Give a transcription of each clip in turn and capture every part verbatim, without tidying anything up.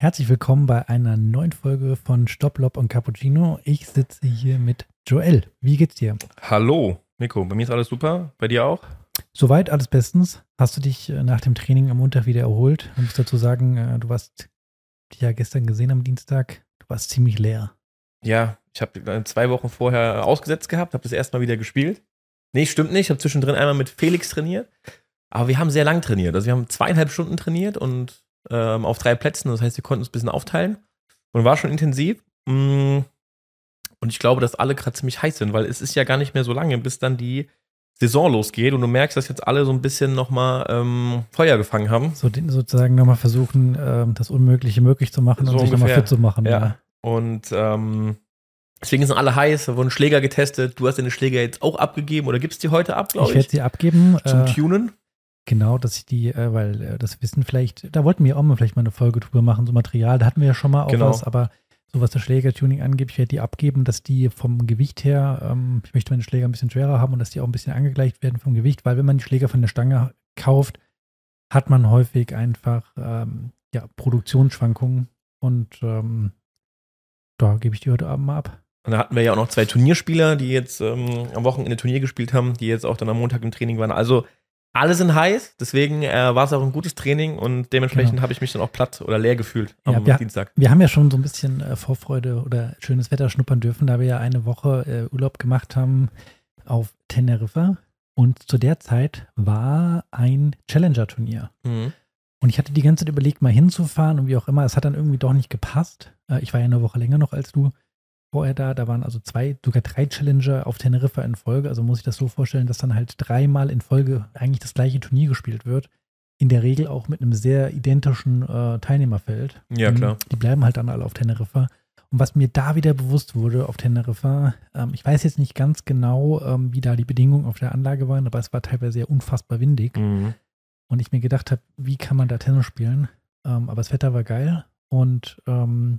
Herzlich willkommen bei einer neuen Folge von Stopp, Lob und Cappuccino. Ich sitze hier mit Joel. Wie geht's dir? Hallo, Nico. Bei mir ist alles super. Bei dir auch? Soweit alles bestens. Hast du dich nach dem Training am Montag wieder erholt? Ich muss dazu sagen, du warst ja gestern gesehen am Dienstag. Du warst ziemlich leer. Ja, ich habe zwei Wochen vorher ausgesetzt gehabt, habe das erste Mal wieder gespielt. Nee, stimmt nicht. Ich habe zwischendrin einmal mit Felix trainiert. Aber wir haben sehr lang trainiert. Also wir haben zweieinhalb Stunden trainiert und ähm, auf drei Plätzen. Das heißt, wir konnten uns ein bisschen aufteilen. Und war schon intensiv. Und ich glaube, dass alle gerade ziemlich heiß sind, weil es ist ja gar nicht mehr so lange, bis dann die Saison losgeht. Und du merkst, dass jetzt alle so ein bisschen nochmal ähm, Feuer gefangen haben. So sozusagen nochmal versuchen, ähm, das Unmögliche möglich zu machen so und sich nochmal fit zu machen. Ja. ja. Und ähm, deswegen sind alle heiß. Da wurden Schläger getestet. Du hast deine Schläger jetzt auch abgegeben oder gibst die heute ab, glaube ich? Ich werde sie abgeben. Zum äh, Tunen. Genau, dass ich die, äh, weil äh, das Wissen vielleicht, da wollten wir auch mal vielleicht mal eine Folge drüber machen, so Material, da hatten wir ja schon mal auch Genau. was, aber so was das Schlägertuning angeht, ich werde die abgeben, dass die vom Gewicht her, ähm, ich möchte meine Schläger ein bisschen schwerer haben und dass die auch ein bisschen angegleicht werden vom Gewicht, weil wenn man die Schläger von der Stange kauft, hat man häufig einfach ähm, ja, Produktionsschwankungen und ähm, da gebe ich die heute Abend mal ab. Und da hatten wir ja auch noch zwei Turnierspieler, die jetzt ähm, am Wochenende Turnier gespielt haben, die jetzt auch dann am Montag im Training waren. Also alle sind heiß, deswegen äh, war es auch ein gutes Training und dementsprechend genau. habe ich mich dann auch platt oder leer gefühlt am ja, wir, Dienstag. Wir haben ja schon so ein bisschen äh, Vorfreude oder schönes Wetter schnuppern dürfen, da wir ja eine Woche äh, Urlaub gemacht haben auf Teneriffa und zu der Zeit war ein Challenger-Turnier. Mhm. Und ich hatte die ganze Zeit überlegt, mal hinzufahren und wie auch immer, es hat dann irgendwie doch nicht gepasst. Äh, ich war ja eine Woche länger noch als du vorher da, da waren also zwei, sogar drei Challenger auf Teneriffa in Folge, also muss ich das so vorstellen, dass dann halt dreimal in Folge eigentlich das gleiche Turnier gespielt wird, in der Regel auch mit einem sehr identischen äh, Teilnehmerfeld. Ja, klar. Die bleiben halt dann alle auf Teneriffa. Und was mir da wieder bewusst wurde auf Teneriffa, ähm, ich weiß jetzt nicht ganz genau, ähm, wie da die Bedingungen auf der Anlage waren, aber es war teilweise sehr unfassbar windig. Mhm. Und ich mir gedacht habe, wie kann man da Tennis spielen? Ähm, aber das Wetter war geil und ähm,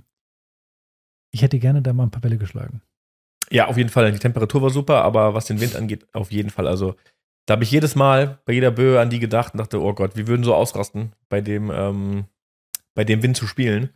ich hätte gerne da mal ein paar Bälle geschlagen. Ja, auf jeden Fall. Die Temperatur war super, aber was den Wind angeht, auf jeden Fall. Also da habe ich jedes Mal bei jeder Böe an die gedacht und dachte, oh Gott, wir würden so ausrasten, bei dem, ähm, bei dem Wind zu spielen.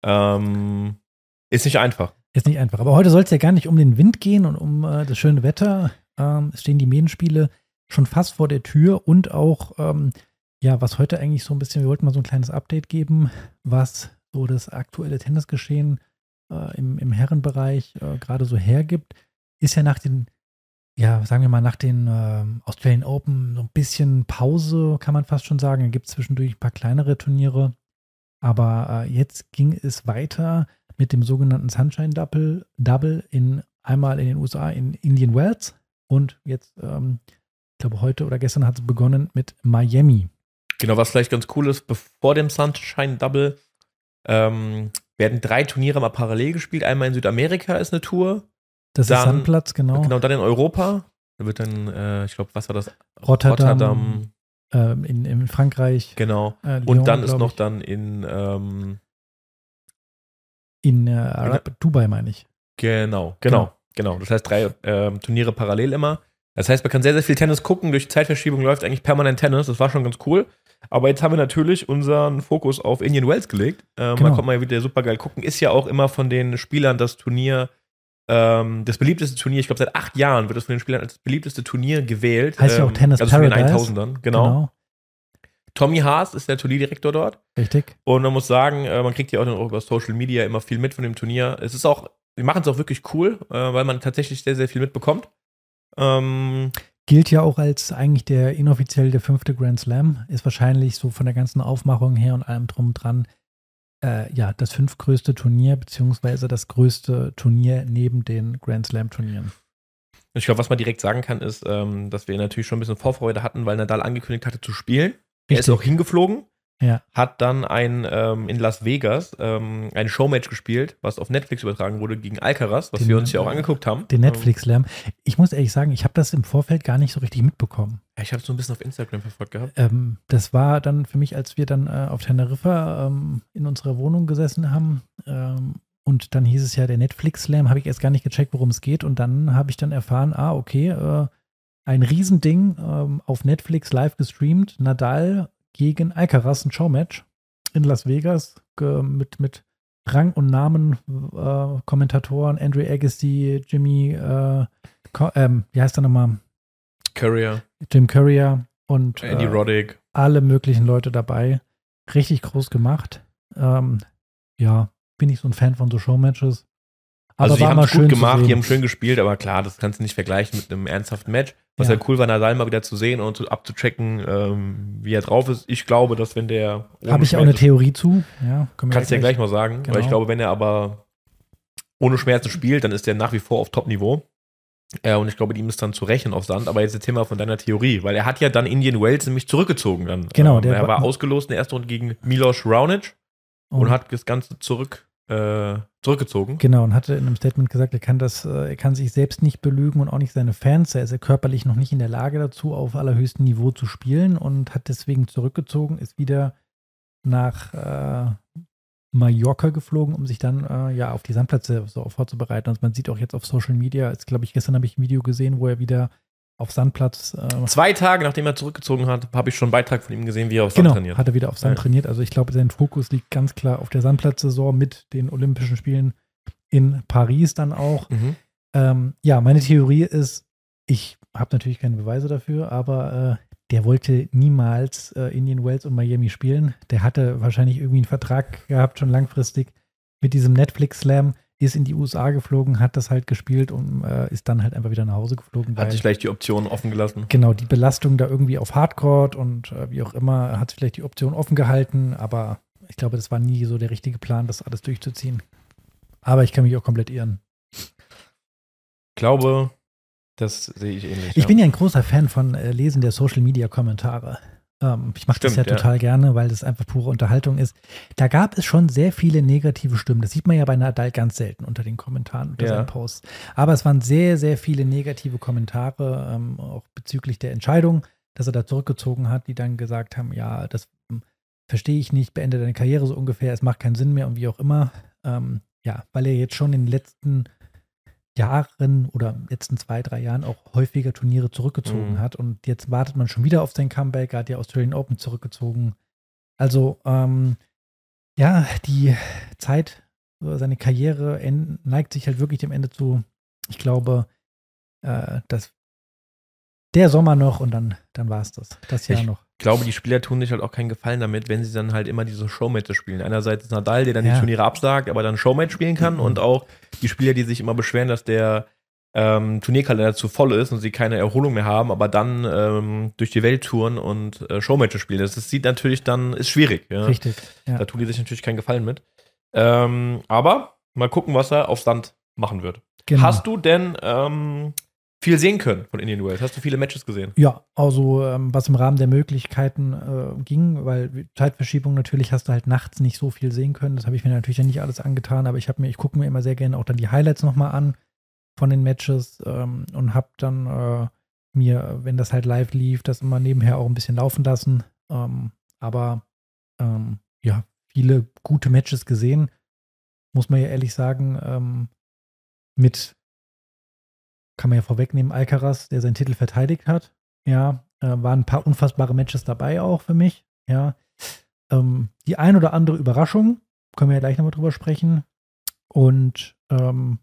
Ähm, ist nicht einfach. Ist nicht einfach. Aber heute soll es ja gar nicht um den Wind gehen und um äh, das schöne Wetter. Ähm, es stehen die Medenspiele schon fast vor der Tür und auch, ähm, ja, was heute eigentlich so ein bisschen, wir wollten mal so ein kleines Update geben, was so das aktuelle Tennisgeschehen Im, im Herrenbereich äh, gerade so hergibt, ist ja nach den, ja, sagen wir mal, nach den äh, Australian Open so ein bisschen Pause, kann man fast schon sagen. Da gibt es zwischendurch ein paar kleinere Turniere. Aber äh, jetzt ging es weiter mit dem sogenannten Sunshine Double, Double in einmal in den U S A in Indian Wells und jetzt, ähm, ich glaube, heute oder gestern hat es begonnen mit Miami. Genau, was vielleicht ganz cool ist, bevor dem Sunshine Double ähm, werden drei Turniere mal parallel gespielt. Einmal in Südamerika ist eine Tour. Das dann, ist Sandplatz, genau. Genau, dann in Europa. Da wird dann, äh, ich glaube, was war das? Rotterdam. Rotterdam äh, in, in Frankreich. Genau. Äh, Lyon, und dann ist noch ich. dann in ähm, in äh, Arab, Dubai, meine ich. Genau, genau, genau. Das heißt, drei äh, Turniere parallel immer. Das heißt, man kann sehr, sehr viel Tennis gucken. Durch die Zeitverschiebung läuft eigentlich permanent Tennis. Das war schon ganz cool. Aber jetzt haben wir natürlich unseren Fokus auf Indian Wells gelegt. Ähm, genau. Da kommt man ja wieder super geil gucken. Ist ja auch immer von den Spielern das Turnier, ähm, das beliebteste Turnier. Ich glaube, seit acht Jahren wird es von den Spielern als das beliebteste Turnier gewählt. Heißt ja auch Tennis also Paradise. Also von den tausendern, genau. genau. Tommy Haas ist der Turnierdirektor dort. Richtig. Und man muss sagen, man kriegt ja auch über Social Media immer viel mit von dem Turnier. Es ist auch, wir machen es auch wirklich cool, weil man tatsächlich sehr, sehr viel mitbekommt. Ähm, Gilt ja auch als eigentlich der inoffiziell der fünfte Grand Slam. Ist wahrscheinlich so von der ganzen Aufmachung her und allem drum dran, äh, ja, das fünftgrößte Turnier, beziehungsweise das größte Turnier neben den Grand Slam-Turnieren. Ich glaube, was man direkt sagen kann, ist, ähm, dass wir natürlich schon ein bisschen Vorfreude hatten, weil Nadal angekündigt hatte zu spielen. Er ist auch hingeflogen, ja. hat dann ein, ähm, in Las Vegas ähm, ein Showmatch gespielt, was auf Netflix übertragen wurde gegen Alcaraz, was den, wir uns ja auch angeguckt haben. Den Netflix-Slam. Ich muss ehrlich sagen, ich habe das im Vorfeld gar nicht so richtig mitbekommen. Ja, ich habe es so ein bisschen auf Instagram verfolgt gehabt. Ähm, das war dann für mich, als wir dann äh, auf Teneriffa ähm, in unserer Wohnung gesessen haben ähm, und dann hieß es ja, der Netflix-Slam, habe ich erst gar nicht gecheckt, worum es geht und dann habe ich dann erfahren, ah, okay, äh, ein Riesending ähm, auf Netflix live gestreamt, Nadal gegen Alcaraz, ein Showmatch. in Las Vegas ge- mit, mit Rang und Namen, äh, Kommentatoren, Andre Agassi, Jimmy, äh, Co- ähm, wie heißt er nochmal? Courier, Jim Courier und Andy äh, Roddick. alle möglichen Leute dabei. Richtig groß gemacht. Ähm, ja, bin ich so ein Fan von so Showmatches. Aber Also die war haben mal es gut schön zu gemacht, sehen. die haben schön gespielt, aber klar, das kannst du nicht vergleichen mit einem ernsthaften Match. Was Ja. halt cool war, Nadal mal wieder zu sehen und zu, abzuchecken, ähm, wie er drauf ist. Ich glaube, dass wenn der ohne Habe ich auch eine Schmerzen- Theorie zu. Ja, können wir Kannst du ja gleich mal sagen, Genau. weil ich glaube, wenn er aber ohne Schmerzen spielt, dann ist er nach wie vor auf Top-Niveau. Äh, und ich glaube, ihm ist dann zu rechnen auf Sand. Aber jetzt erzähl mal von deiner Theorie, weil er hat ja dann Indian Wells nämlich zurückgezogen dann. Genau, Ähm, der er war war- ausgelost in der ersten Runde gegen Milos Raonic und, Und- hat das Ganze zurück, äh, zurückgezogen. Genau, und hatte in einem Statement gesagt, er kann das, äh, er kann sich selbst nicht belügen und auch nicht seine Fans. Er ist ja körperlich noch nicht in der Lage dazu, auf allerhöchstem Niveau zu spielen und hat deswegen zurückgezogen, ist wieder nach äh, Mallorca geflogen, um sich dann äh, ja auf die Sandplätze so vorzubereiten. Und man sieht auch jetzt auf Social Media, jetzt glaube ich, gestern habe ich ein Video gesehen, wo er wieder auf Sandplatz äh, Zwei Tage, nachdem er zurückgezogen hat, habe ich schon einen Beitrag von ihm gesehen, wie er auf Sand genau, trainiert. hat er wieder auf Sand Ja. trainiert. Also ich glaube, sein Fokus liegt ganz klar auf der Sandplatzsaison mit den Olympischen Spielen in Paris dann auch. Mhm. Ähm, ja, meine Theorie ist, ich habe natürlich keine Beweise dafür, aber äh, der wollte niemals äh, Indian Wells und Miami spielen. Der hatte wahrscheinlich irgendwie einen Vertrag gehabt, schon langfristig mit diesem Netflix-Slam, ist in die U S A geflogen, hat das halt gespielt und äh, ist dann halt einfach wieder nach Hause geflogen. Hat weil- sich vielleicht die Option offen gelassen. Genau, die Belastung da irgendwie auf Hardcore und äh, wie auch immer, hat vielleicht die Option offen gehalten, aber ich glaube, das war nie so der richtige Plan, das alles durchzuziehen. Aber ich kann mich auch komplett irren. Ich glaube, das sehe ich ähnlich. Ich bin ja ein großer Fan von äh, Lesen der Social-Media-Kommentare. Ähm, ich mache das ja Stimmt, ja. total gerne, weil das einfach pure Unterhaltung ist. Da gab es schon sehr viele negative Stimmen. Das sieht man ja bei Nadal ganz selten unter den Kommentaren, unter Ja. seinen Posts. Aber es waren sehr, sehr viele negative Kommentare, ähm, auch bezüglich der Entscheidung, dass er da zurückgezogen hat, die dann gesagt haben, ja, das hm, verstehe ich nicht, beende deine Karriere so ungefähr, es macht keinen Sinn mehr und wie auch immer. Ähm, ja, weil er jetzt schon in den letzten Jahren oder letzten zwei, drei Jahren auch häufiger Turniere zurückgezogen Mhm. hat. Und jetzt wartet man schon wieder auf sein Comeback. Er hat ja Australian Open zurückgezogen. Also, ähm, ja, die Zeit, äh, seine Karriere en- neigt sich halt wirklich dem Ende zu. Ich glaube, äh, dass der Sommer noch und dann, dann war es das. Das Jahr Ich- noch. Ich glaube, die Spieler tun sich halt auch keinen Gefallen damit, wenn sie dann halt immer diese Showmatches spielen. Einerseits ist Nadal, der dann Ja. die Turniere absagt, aber dann Showmatch spielen kann, Mhm. und auch die Spieler, die sich immer beschweren, dass der ähm, Turnierkalender zu voll ist und sie keine Erholung mehr haben, aber dann ähm, durch die Welt touren und äh, Showmatches spielen. Das, das sieht natürlich dann, ist schwierig. Ja? Richtig. Ja. Da tun die sich natürlich keinen Gefallen mit. Ähm, aber mal gucken, was er auf Sand machen wird. Genau. Hast du denn ähm, viel sehen können von Indian Wells? Hast du viele Matches gesehen? Ja, also ähm, was im Rahmen der Möglichkeiten äh, ging, weil Zeitverschiebung natürlich hast du halt nachts nicht so viel sehen können. Das habe ich mir natürlich ja nicht alles angetan, aber ich habe mir, ich gucke mir immer sehr gerne auch dann die Highlights nochmal an von den Matches ähm, und habe dann äh, mir, wenn das halt live lief, das immer nebenher auch ein bisschen laufen lassen. Ähm, aber ähm, ja, viele gute Matches gesehen, muss man ja ehrlich sagen, ähm, mit kann man ja vorwegnehmen, Alcaraz, der seinen Titel verteidigt hat. Ja, äh, waren ein paar unfassbare Matches dabei auch für mich. Ja, ähm, die ein oder andere Überraschung, können wir ja gleich nochmal drüber sprechen. Und ähm,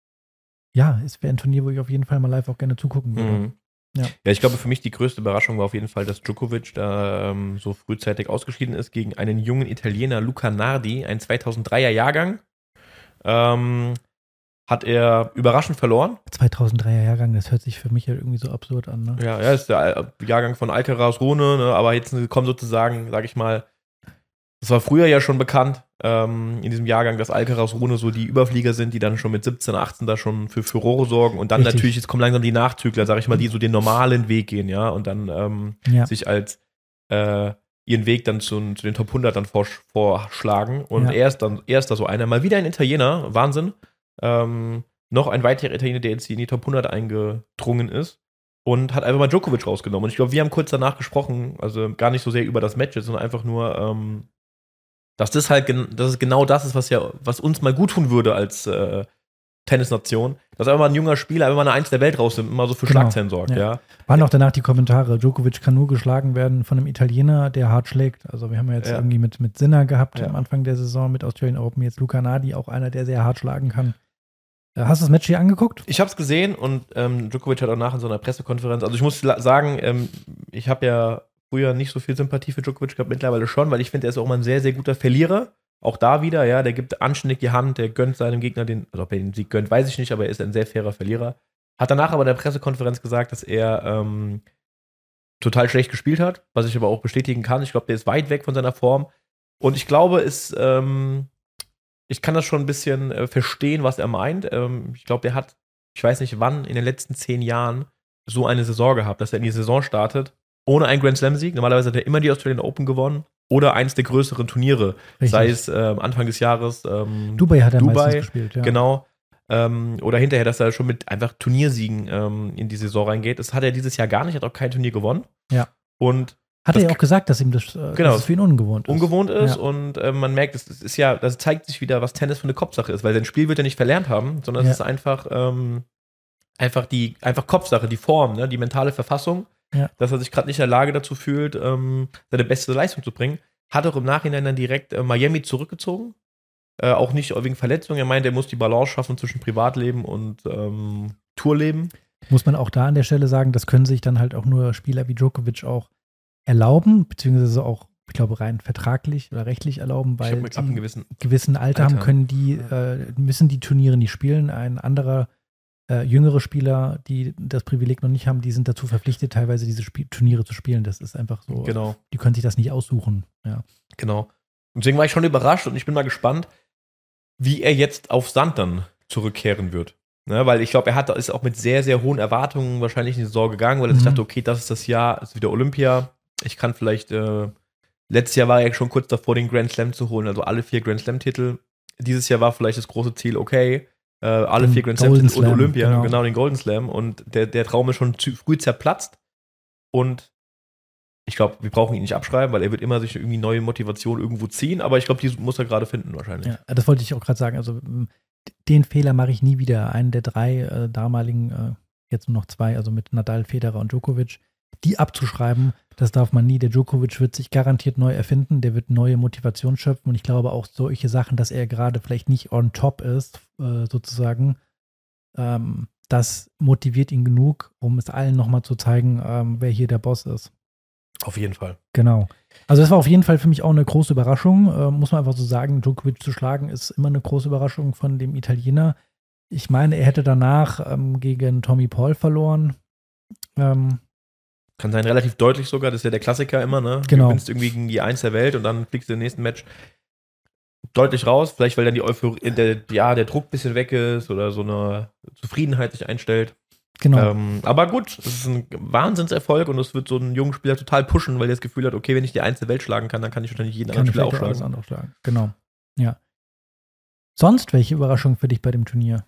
ja, es wäre ein Turnier, wo ich auf jeden Fall mal live auch gerne zugucken würde. Mhm. Ja. Ja, ich glaube, für mich die größte Überraschung war auf jeden Fall, dass Djokovic da ähm, so frühzeitig ausgeschieden ist gegen einen jungen Italiener, Luca Nardi, ein zweitausenddreier Jahrgang. Ähm, hat er überraschend verloren. zweitausenddreier Jahrgang, das hört sich für mich ja irgendwie so absurd an. Ne? Ja, ja, ist der Al- Jahrgang von Alcaraz, Rune, ne, aber jetzt kommt sozusagen, sag ich mal, das war früher ja schon bekannt, ähm, in diesem Jahrgang, dass Alcaraz, Rune so die Überflieger sind, die dann schon mit siebzehn, achtzehn da schon für Furore sorgen, und dann Richtig. natürlich, jetzt kommen langsam die Nachzügler, sag ich mal, die so den normalen Weg gehen, ja, und dann ähm, Ja. sich als äh, ihren Weg dann zu, zu den Top hundert dann vor, vorschlagen, und Ja. er ist dann er ist da so einer, mal wieder ein Italiener, Wahnsinn, ähm, noch ein weiterer Italiener, der jetzt in die Top hundert eingedrungen ist und hat einfach mal Djokovic rausgenommen. Und ich glaube, wir haben kurz danach gesprochen, also gar nicht so sehr über das Match, sondern einfach nur, ähm, dass das halt gen- dass es genau das ist, was ja, was uns mal gut tun würde als, äh, Tennisnation, dass einfach mal ein junger Spieler einfach mal eine Eins der Welt rausnimmt und mal so für Genau. Schlagzeilen sorgt, ja. ja. Waren auch danach die Kommentare, Djokovic kann nur geschlagen werden von einem Italiener, der hart schlägt. Also wir haben ja jetzt Ja. irgendwie mit, mit Sinner gehabt Ja. am Anfang der Saison mit Australian Open, jetzt Luca Nardi, auch einer, der sehr hart schlagen kann. Äh, Hast du das Match hier angeguckt? Ich habe es gesehen und ähm, Djokovic hat auch nach in so einer Pressekonferenz, also ich muss la- sagen, ähm, ich habe ja früher nicht so viel Sympathie für Djokovic gehabt, mittlerweile schon, weil ich finde, er ist auch mal ein sehr, sehr guter Verlierer. Auch da wieder, ja, der gibt anständig die Hand, der gönnt seinem Gegner den, also ob er den Sieg gönnt, weiß ich nicht, aber er ist ein sehr fairer Verlierer. Hat danach aber in der Pressekonferenz gesagt, dass er ähm, total schlecht gespielt hat, was ich aber auch bestätigen kann. Ich glaube, der ist weit weg von seiner Form. Und ich glaube, es, ähm, ich kann das schon ein bisschen äh, verstehen, was er meint. Ähm, ich glaube, der hat, ich weiß nicht wann, in den letzten zehn Jahren so eine Saison gehabt, dass er in die Saison startet, ohne einen Grand Slam-Sieg. Normalerweise hat er immer die Australian Open gewonnen oder eins der größeren Turniere, Richtig. sei es ähm, Anfang des Jahres ähm, Dubai hat er Dubai, meistens gespielt, ja. genau. Ähm, oder hinterher, dass er schon mit einfach Turniersiegen ähm, in die Saison reingeht. Das hat er dieses Jahr gar nicht, hat auch kein Turnier gewonnen. Ja. Und Hat er das ja auch gesagt, dass ihm das, äh, genau, dass es für ihn ungewohnt ist. ungewohnt ist Ja. und äh, man merkt, es ist ja, das zeigt sich wieder, was Tennis für eine Kopfsache ist, weil sein Spiel wird er nicht verlernt haben, sondern Ja. es ist einfach, ähm, einfach die, einfach Kopfsache, die Form, ne, die mentale Verfassung, Ja. dass er sich gerade nicht in der Lage dazu fühlt, ähm, seine beste Leistung zu bringen. Hat auch im Nachhinein dann direkt äh, Miami zurückgezogen. Äh, auch nicht wegen Verletzungen. Er meint, er muss die Balance schaffen zwischen Privatleben und ähm, Tourleben. Muss man auch da an der Stelle sagen, das können sich dann halt auch nur Spieler wie Djokovic auch erlauben, beziehungsweise auch, ich glaube, rein vertraglich oder rechtlich erlauben, Ich weil habe mit ab einem die gewissen gewissen Alter, Alter. haben, können die, äh, müssen die Turniere nicht spielen. Ein anderer äh, jüngere Spieler, die das Privileg noch nicht haben, die sind dazu verpflichtet, teilweise diese Spiel Turniere zu spielen. Das ist einfach so. Genau. Die können sich das nicht aussuchen. Ja. Genau. Und deswegen war ich schon überrascht und ich bin mal gespannt, wie er jetzt auf Sand dann zurückkehren wird. Ne, weil ich glaube, er hat, ist auch mit sehr, sehr hohen Erwartungen wahrscheinlich in die Saison gegangen, weil er sich Mhm. dachte, okay, das ist das Jahr, ist wieder Olympia. Ich kann vielleicht, äh, letztes Jahr war er schon kurz davor, den Grand Slam zu holen, also alle vier Grand Slam-Titel. Dieses Jahr war vielleicht das große Ziel, okay, äh, alle Den vier Grand Golden Slam-Titel und Slam, Olympia, genau. genau. den Golden Slam. Und der, der Traum ist schon zu früh zerplatzt. Und ich glaube, wir brauchen ihn nicht abschreiben, weil er wird immer sich irgendwie neue Motivation irgendwo ziehen, aber ich glaube, die muss er gerade finden wahrscheinlich. Ja, das wollte ich auch gerade sagen. Also m, den Fehler mache ich nie wieder. Einen der drei äh, damaligen, äh, jetzt nur noch zwei, also mit Nadal, Federer und Djokovic, die abzuschreiben, das darf man nie. Der Djokovic wird sich garantiert neu erfinden, der wird neue Motivation schöpfen und ich glaube auch solche Sachen, dass er gerade vielleicht nicht on top ist, äh, sozusagen, ähm, das motiviert ihn genug, um es allen nochmal zu zeigen, ähm, wer hier der Boss ist. Auf jeden Fall. Genau. Also das war auf jeden Fall für mich auch eine große Überraschung, äh, muss man einfach so sagen. Djokovic zu schlagen ist immer eine große Überraschung von dem Italiener. Ich meine, er hätte danach ähm, gegen Tommy Paul verloren. Ähm, Kann sein, relativ deutlich sogar, das ist ja der Klassiker immer, ne? Genau. Du gewinnst irgendwie gegen die Eins der Welt und dann fliegst du im nächsten Match deutlich raus, vielleicht weil dann die Euphorie, der, ja, der Druck ein bisschen weg ist oder so eine Zufriedenheit sich einstellt. genau. Ähm, aber gut, es ist ein Wahnsinnserfolg und es wird so einen jungen Spieler total pushen, weil er das Gefühl hat, okay, wenn ich die Eins der Welt schlagen kann, dann kann ich wahrscheinlich jeden Kann anderen ich Spieler auch vielleicht alles schlagen. andere schlagen. Genau. Ja. Sonst welche Überraschung für dich bei dem Turnier?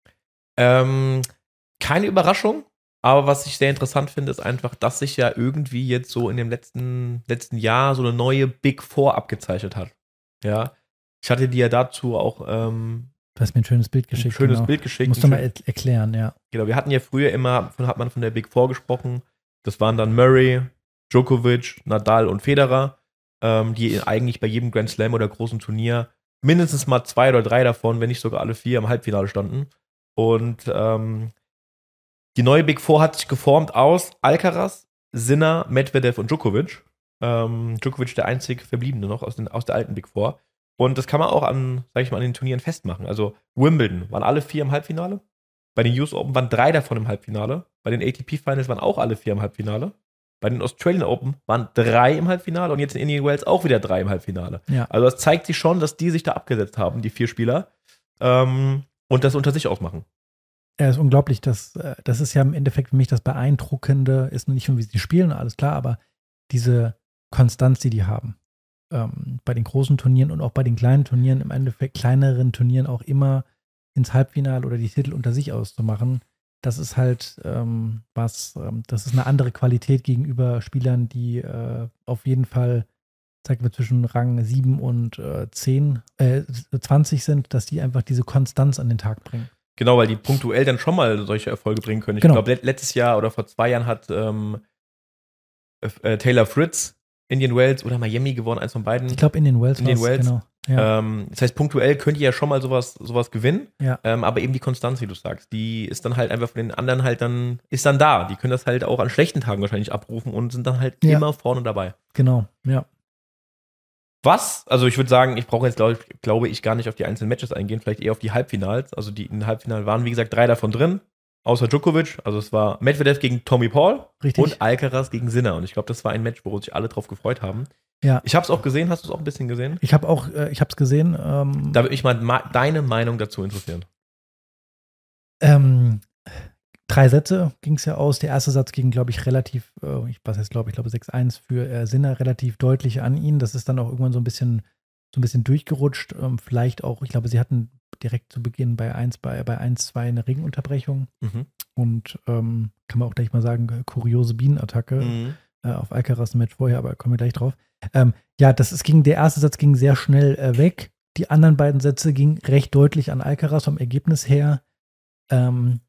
Ähm, keine Überraschung, aber was ich sehr interessant finde, ist einfach, dass sich ja irgendwie jetzt so in dem letzten, letzten Jahr so eine neue Big Four abgezeichnet hat. Ja. Ich hatte dir dazu auch ähm, Du hast mir ein schönes Bild ein geschickt. schönes genau. Bild geschickt. Musst du Ein mal schön- er erklären, ja. Genau, wir hatten ja früher immer, von, hat man von der Big Four gesprochen. Das waren dann Murray, Djokovic, Nadal und Federer, ähm, die eigentlich bei jedem Grand Slam oder großen Turnier mindestens mal zwei oder drei davon, wenn nicht sogar alle vier, im Halbfinale standen. Und ähm, die neue Big Four hat sich geformt aus Alcaraz, Sinner, Medvedev und Djokovic. Ähm, Djokovic der einzig Verbliebene noch aus, den, aus der alten Big Four. Und das kann man auch an, sag ich mal, an den Turnieren festmachen. Also Wimbledon waren alle vier im Halbfinale. Bei den U S Open waren drei davon im Halbfinale. Bei den A T P Finals waren auch alle vier im Halbfinale. Bei den Australian Open waren drei im Halbfinale und jetzt in Indian Wells auch wieder drei im Halbfinale. Ja. Also das zeigt sich schon, dass die sich da abgesetzt haben, die vier Spieler, ähm, und das unter sich ausmachen. Ja, ist unglaublich. Das, äh, das ist ja im Endeffekt für mich das Beeindruckende, ist nicht nur, wie sie spielen, alles klar, aber diese Konstanz, die die haben. Ähm, bei den großen Turnieren und auch bei den kleinen Turnieren, im Endeffekt kleineren Turnieren auch immer ins Halbfinale oder die Titel unter sich auszumachen, das ist halt ähm, was, ähm, das ist eine andere Qualität gegenüber Spielern, die äh, auf jeden Fall, sagen wir, zwischen Rang sieben und äh, zehn, äh, zwanzig sind, dass die einfach diese Konstanz an den Tag bringen. Genau, weil die punktuell dann schon mal solche Erfolge bringen können. Ich Genau. glaube, letztes Jahr oder vor zwei Jahren hat ähm, äh, Taylor Fritz Indian Wells oder Miami gewonnen, eins von beiden. Ich glaube, Indian Wells Indian Wells. Genau. Ja. Ähm, das heißt, punktuell könnt ihr ja schon mal sowas, sowas gewinnen, Ja. ähm, aber eben die Konstanz, wie du sagst, die ist dann halt einfach von den anderen halt dann, ist dann da. Die können das halt auch an schlechten Tagen wahrscheinlich abrufen und sind dann halt Ja. immer vorne dabei. Genau, ja. Was? Also ich würde sagen, ich brauche jetzt, glaube ich, glaube ich, gar nicht auf die einzelnen Matches eingehen, vielleicht eher auf die Halbfinals. Also die in den Halbfinalen waren, wie gesagt, drei davon drin, außer Djokovic. Also es war Medvedev gegen Tommy Paul Richtig. und Alcaraz gegen Sinner. Und ich glaube, das war ein Match, wo sich alle drauf gefreut haben. Ja. Ich habe es auch gesehen. Hast du es auch ein bisschen gesehen? Ich habe auch, äh, ich habe es gesehen. Ähm, Da würde mich mal ma- deine Meinung dazu interessieren. ähm, drei Sätze ging es ja aus. Der erste Satz ging, glaube ich, relativ, äh, ich was jetzt glaube ich, glaube sechs eins für äh, Sinner, relativ deutlich an ihn. Das ist dann auch irgendwann so ein bisschen, so ein bisschen durchgerutscht. Ähm, vielleicht auch, ich glaube, sie hatten direkt zu Beginn bei eins, bei, bei eins zwei eine Ringunterbrechung. Mhm. Und ähm, kann man auch gleich mal sagen, kuriose Bienenattacke. Mhm. Äh, auf Alcaraz ein Match vorher, aber kommen wir gleich drauf. Ähm, ja, das ist, ging, der erste Satz ging sehr schnell äh, weg. Die anderen beiden Sätze gingen recht deutlich an Alcaraz vom Ergebnis her. Ähm,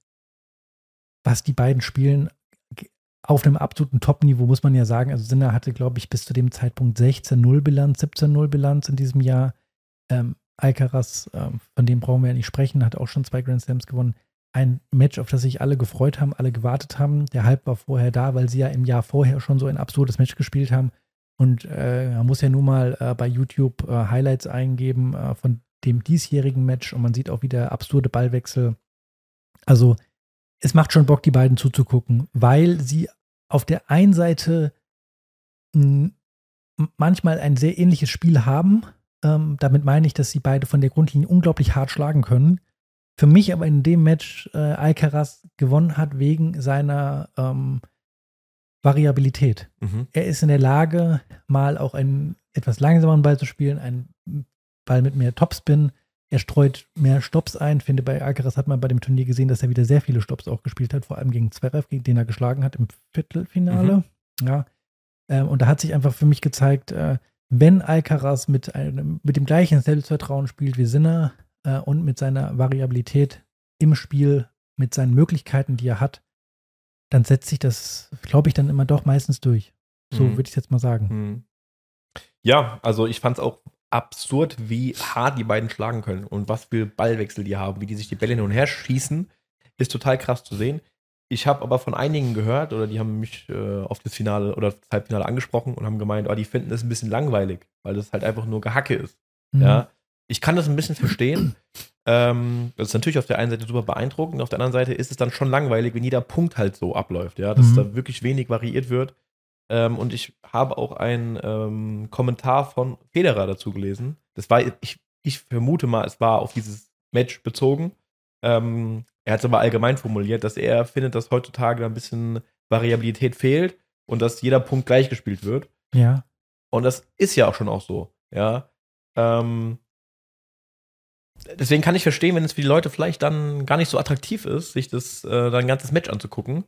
was die beiden spielen, auf einem absoluten Top-Niveau, muss man ja sagen. Also Sinner hatte, glaube ich, bis zu dem Zeitpunkt sechzehn null Bilanz, siebzehn null Bilanz in diesem Jahr. Ähm, Alcaraz, ähm, von dem brauchen wir ja nicht sprechen, hat auch schon zwei Grand Slams gewonnen. Ein Match, auf das sich alle gefreut haben, alle gewartet haben. Der Hype war vorher da, weil sie ja im Jahr vorher schon so ein absurdes Match gespielt haben. Und äh, man muss ja nun mal äh, bei YouTube äh, Highlights eingeben äh, von dem diesjährigen Match und man sieht auch wieder absurde Ballwechsel. Also es macht schon Bock, die beiden zuzugucken, weil sie auf der einen Seite m- manchmal ein sehr ähnliches Spiel haben. Ähm, damit meine ich, dass sie beide von der Grundlinie unglaublich hart schlagen können. Für mich aber in dem Match äh, Alcaraz gewonnen hat wegen seiner ähm, Variabilität. Mhm. Er ist in der Lage, mal auch einen etwas langsameren Ball zu spielen, einen Ball mit mehr Topspin. Er streut mehr Stops ein. Ich finde, bei Alcaraz hat man bei dem Turnier gesehen, dass er wieder sehr viele Stops auch gespielt hat, vor allem gegen Zverev, gegen den er geschlagen hat im Viertelfinale. Mhm. Ja. Ähm, und da hat sich einfach für mich gezeigt, äh, wenn Alcaraz mit, einem, mit dem gleichen Selbstvertrauen spielt wie Sinner äh, und mit seiner Variabilität im Spiel, mit seinen Möglichkeiten, die er hat, dann setzt sich das, glaube ich, dann immer doch meistens durch. So Mhm. würde ich jetzt mal sagen. Mhm. Ja, also ich fand es auch absurd, wie hart die beiden schlagen können und was für Ballwechsel die haben, wie die sich die Bälle hin und her schießen, ist total krass zu sehen. Ich habe aber von einigen gehört, oder die haben mich äh, auf das Finale oder das Halbfinale angesprochen und haben gemeint, oh, die finden das ein bisschen langweilig, weil das halt einfach nur Gehacke ist. Mhm. Ja, ich kann das ein bisschen verstehen. ähm, das ist natürlich auf der einen Seite super beeindruckend, auf der anderen Seite ist es dann schon langweilig, wenn jeder Punkt halt so abläuft, ja, dass Mhm. da wirklich wenig variiert wird. Ähm, und ich habe auch einen ähm, Kommentar von Federer dazu gelesen. Das war, ich, ich vermute mal, es war auf dieses Match bezogen. Ähm, er hat es aber allgemein formuliert, dass er findet, dass heutzutage ein bisschen Variabilität fehlt und dass jeder Punkt gleich gespielt wird. Ja. Und das ist ja auch schon auch so, ja. Ähm, deswegen kann ich verstehen, wenn es für die Leute vielleicht dann gar nicht so attraktiv ist, sich das äh, dann ein ganzes Match anzugucken,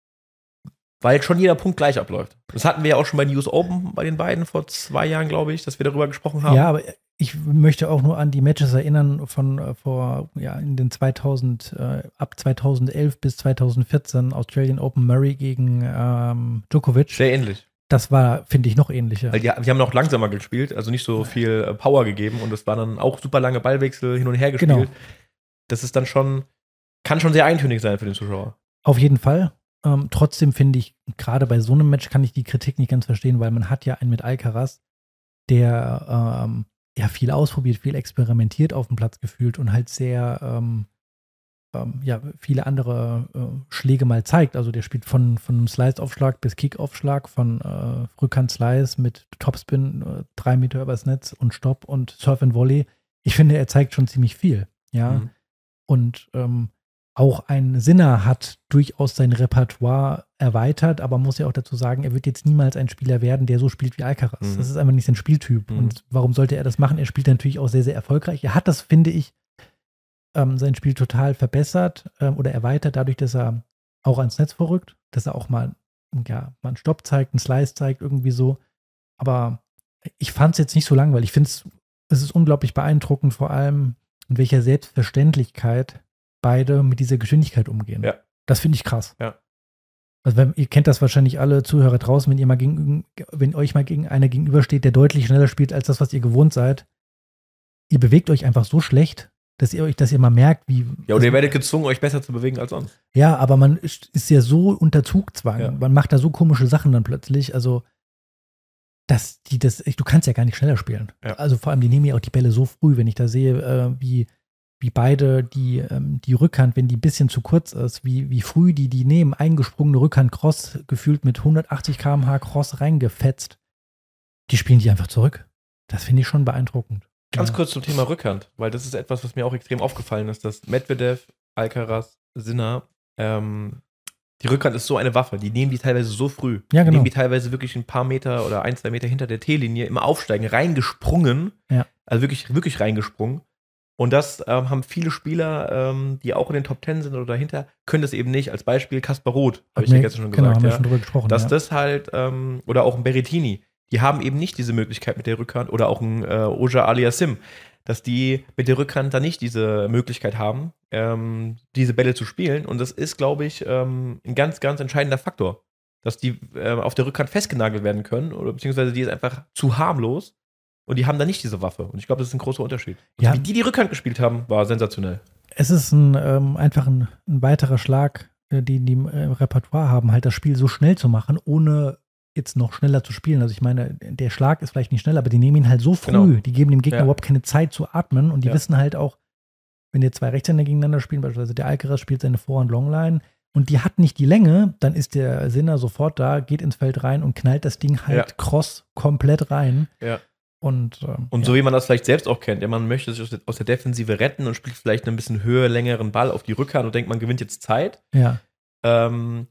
weil schon jeder Punkt gleich abläuft. Das hatten wir ja auch schon bei den U S Open bei den beiden vor zwei Jahren, glaube ich, dass wir darüber gesprochen haben. Ja, aber ich möchte auch nur an die Matches erinnern von äh, vor, ja, in den zweitausend, äh, ab zweitausendelf bis zweitausendvierzehn, Australian Open Murray gegen ähm, Djokovic. Sehr ähnlich. Das war, finde ich, noch ähnlicher. Weil die, die haben noch langsamer gespielt, also nicht so viel äh, Power gegeben und es waren dann auch super lange Ballwechsel hin und her gespielt. Genau. Das ist dann schon, kann schon sehr eintönig sein für den Zuschauer. Auf jeden Fall. Ähm, trotzdem finde ich, gerade bei so einem Match kann ich die Kritik nicht ganz verstehen, weil man hat ja einen mit Alcaraz, der ähm, ja viel ausprobiert, viel experimentiert auf dem Platz gefühlt und halt sehr ähm, ähm, ja, viele andere äh, Schläge mal zeigt. Also der spielt von, von einem Slice-Aufschlag bis Kick-Aufschlag, von äh, Rückhand-Slice mit Topspin, äh, drei Meter übers Netz und Stopp und Surf and Volley. Ich finde, er zeigt schon ziemlich viel. Ja. Mhm. Und ähm, auch ein Sinner hat durchaus sein Repertoire erweitert, aber muss ja auch dazu sagen, er wird jetzt niemals ein Spieler werden, der so spielt wie Alcaraz. Mhm. Das ist einfach nicht sein Spieltyp. Mhm. Und warum sollte er das machen? Er spielt natürlich auch sehr, sehr erfolgreich. Er hat das, finde ich, ähm, sein Spiel total verbessert ähm, oder erweitert, dadurch, dass er auch ans Netz verrückt, dass er auch mal, ja, mal einen Stopp zeigt, einen Slice zeigt, irgendwie so. Aber ich fand es jetzt nicht so langweilig. Ich finde es, es ist unglaublich beeindruckend, vor allem in welcher Selbstverständlichkeit beide mit dieser Geschwindigkeit umgehen. Ja. Das finde ich krass. Ja. Also wenn, ihr kennt das wahrscheinlich alle Zuhörer draußen, wenn ihr mal gegen, wenn euch mal gegen einer gegenübersteht, der deutlich schneller spielt als das, was ihr gewohnt seid. Ihr bewegt euch einfach so schlecht, dass ihr euch, dass ihr mal merkt, wie. Ja, oder ihr werdet gezwungen, euch besser zu bewegen als sonst. Ja, aber man ist, ist ja so unter Zugzwang. Ja. Man macht da so komische Sachen dann plötzlich. Also, dass die das, du kannst ja gar nicht schneller spielen. Ja. Also vor allem, die nehmen ja auch die Bälle so früh, wenn ich da sehe, äh, wie, wie beide die, ähm, die Rückhand, wenn die ein bisschen zu kurz ist, wie, wie früh die die nehmen, eingesprungene Rückhand Cross, gefühlt mit hundertachtzig Kilometer pro Stunde Cross reingefetzt. Die spielen die einfach zurück. Das finde ich schon beeindruckend. Ganz ja. kurz zum Thema Rückhand, weil das ist etwas, was mir auch extrem aufgefallen ist, dass Medvedev, Alcaraz, Sinner, ähm, die Rückhand ist so eine Waffe, die nehmen die teilweise so früh. Ja, genau. Die nehmen die teilweise wirklich ein paar Meter oder ein, zwei Meter hinter der T-Linie im Aufsteigen reingesprungen. Ja. Also wirklich, wirklich reingesprungen. Und das ähm, haben viele Spieler, ähm, die auch in den Top Ten sind oder dahinter, können das eben nicht. Als Beispiel Kaspar Ruud, habe ich ja gestern schon genau, gesagt. haben wir Ja, schon drüber gesprochen. dass ja. das halt, ähm, oder auch ein Berrettini, die haben eben nicht diese Möglichkeit mit der Rückhand, oder auch ein äh, Oja Aliassim, dass die mit der Rückhand da nicht diese Möglichkeit haben, ähm, diese Bälle zu spielen. Und das ist, glaube ich, ähm, ein ganz, ganz entscheidender Faktor, dass die äh, auf der Rückhand festgenagelt werden können, oder beziehungsweise die ist einfach zu harmlos und die haben da nicht diese Waffe. Und ich glaube, das ist ein großer Unterschied. Und Ja. wie die die Rückhand gespielt haben, war sensationell. Es ist ein, ähm, einfach ein, ein weiterer Schlag, äh, den die im äh, Repertoire haben, halt das Spiel so schnell zu machen, ohne jetzt noch schneller zu spielen. Also ich meine, der Schlag ist vielleicht nicht schnell, aber die nehmen ihn halt so früh. Genau. Die geben dem Gegner Ja. überhaupt keine Zeit zu atmen und die Ja. wissen halt auch, wenn jetzt zwei Rechtshänder gegeneinander spielen, beispielsweise der Alcaraz spielt seine Vorhand Longline und die hat nicht die Länge, dann ist der Sinner sofort da, geht ins Feld rein und knallt das Ding halt Ja. cross komplett rein. Ja. Und, ähm, Und ja. so wie man das vielleicht selbst auch kennt, ja, man möchte sich aus der, aus der Defensive retten und spielt vielleicht einen bisschen höher, längeren Ball auf die Rückhand und denkt, man gewinnt jetzt Zeit. Ja. Ähm,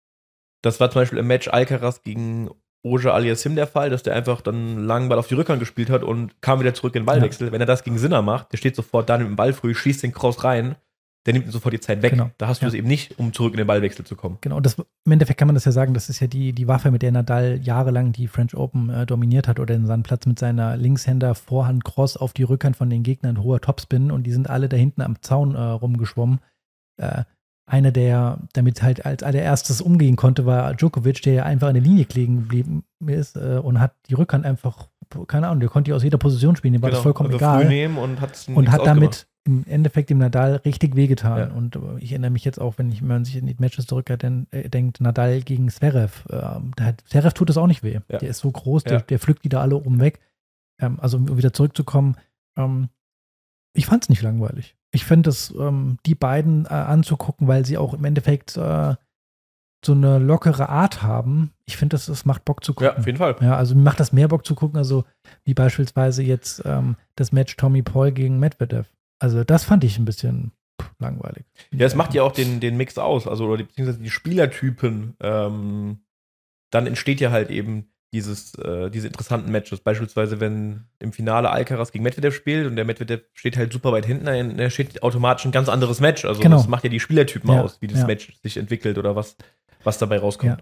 das war zum Beispiel im Match Alcaraz gegen Oja Aliassim der Fall, dass der einfach dann einen langen Ball auf die Rückhand gespielt hat und kam wieder zurück in den Ballwechsel. Ja. Wenn er das gegen Sinner macht, der steht sofort da mit dem Ball früh, schießt den Cross rein, der nimmt ihm sofort die Zeit weg. Genau. Da hast du ja. es eben nicht, um zurück in den Ballwechsel zu kommen. Genau, das, im Endeffekt kann man das ja sagen, das ist ja die, die Waffe, mit der Nadal jahrelang die French Open äh, dominiert hat oder in seinen Platz mit seiner Linkshänder Vorhand Cross auf die Rückhand von den Gegnern, hoher Topspin und die sind alle da hinten am Zaun äh, rumgeschwommen. Äh, einer, der damit halt als allererstes umgehen konnte, war Djokovic, der ja einfach in der Linie kleben geblieben ist äh, und hat die Rückhand einfach, keine Ahnung, der konnte die aus jeder Position spielen, dem war genau. das vollkommen also egal. Früh nehmen und, und hat damit im Endeffekt dem Nadal richtig wehgetan. Ja. Und ich erinnere mich jetzt auch, wenn ich, man sich in die Matches zurückdenkt, denkt, Nadal gegen Zverev. Ähm, da hat, Zverev tut das auch nicht weh. Ja. Der ist so groß, Ja. der, der pflückt die da alle oben weg. Ähm, also um wieder zurückzukommen, ähm, ich fand es nicht langweilig. Ich finde es, ähm, die beiden äh, anzugucken, weil sie auch im Endeffekt äh, so eine lockere Art haben. Ich finde, das, das macht Bock zu gucken. Ja, auf jeden Fall. Ja, also mir macht das mehr Bock zu gucken, also wie beispielsweise jetzt ähm, das Match Tommy Paul gegen Medvedev. Also das fand ich ein bisschen pff, langweilig. Ja, es macht ja auch den, den Mix aus, also oder die, beziehungsweise die Spielertypen. Ähm, dann entsteht ja halt eben dieses, äh, diese interessanten Matches. Beispielsweise, wenn im Finale Alcaraz gegen Medvedev spielt und der Medvedev steht halt super weit hinten, dann entsteht automatisch ein ganz anderes Match. Also Genau. das macht ja die Spielertypen Ja, aus, wie das ja. Match sich entwickelt oder was, was dabei rauskommt.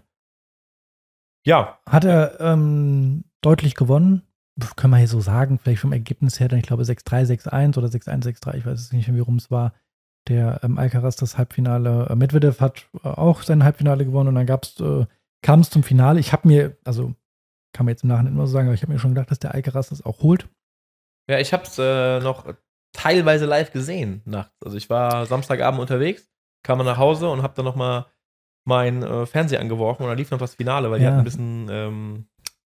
Ja. Ja, Hat er ähm, deutlich gewonnen, können wir hier so sagen, vielleicht vom Ergebnis her, dann ich glaube sechs drei, sechs eins oder sechs eins, sechs drei, ich weiß es nicht mehr, wie rum es war. Der ähm, Alcaraz das Halbfinale, äh, Medvedev hat äh, auch sein Halbfinale gewonnen und dann gab's, äh, kam es zum Finale. Ich habe mir, also kann man jetzt im Nachhinein immer so sagen, aber ich habe mir schon gedacht, dass der Alcaraz das auch holt. ja ich habe es äh, noch teilweise live gesehen nachts. Also ich war Samstagabend unterwegs, kam dann nach Hause und habe dann noch mal mein äh, Fernseher angeworfen und dann lief noch das Finale, weil die Ja. hatten ein bisschen ähm,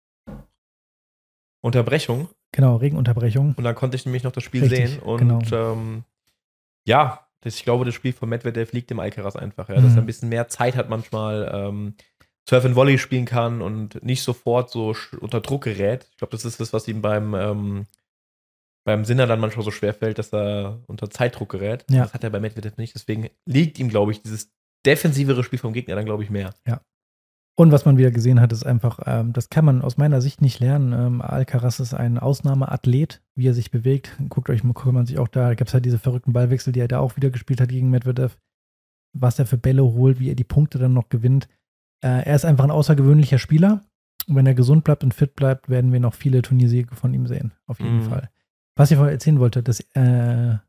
Unterbrechung Genau, Regenunterbrechung. und dann konnte ich nämlich noch das Spiel Richtig, sehen und genau. ähm, ja, das, ich glaube, das Spiel von Medvedev liegt dem Alcaraz einfach, ja, dass Mhm. er ein bisschen mehr Zeit hat manchmal, ähm, Surf and Volley spielen kann und nicht sofort so sch- unter Druck gerät. Ich glaube, das ist das, was ihm beim ähm, beim Sinner dann manchmal so schwer fällt, dass er unter Zeitdruck gerät. Ja. Das hat er bei Medvedev nicht. Deswegen liegt ihm, glaube ich, dieses defensivere Spiel vom Gegner dann, glaube ich, mehr. Und was man wieder gesehen hat, ist einfach, ähm, das kann man aus meiner Sicht nicht lernen. Ähm, Alcaraz ist ein Ausnahmeathlet, wie er sich bewegt. Guckt euch mal, guckt man sich auch da, da gab es halt diese verrückten Ballwechsel, die er da auch wieder gespielt hat gegen Medvedev. Was er für Bälle holt, wie er die Punkte dann noch gewinnt. Äh, er ist einfach ein außergewöhnlicher Spieler. Und wenn er gesund bleibt und fit bleibt, werden wir noch viele Turniersiege von ihm sehen. Auf jeden Mhm. Fall. Was ich vorher erzählen wollte, dass äh,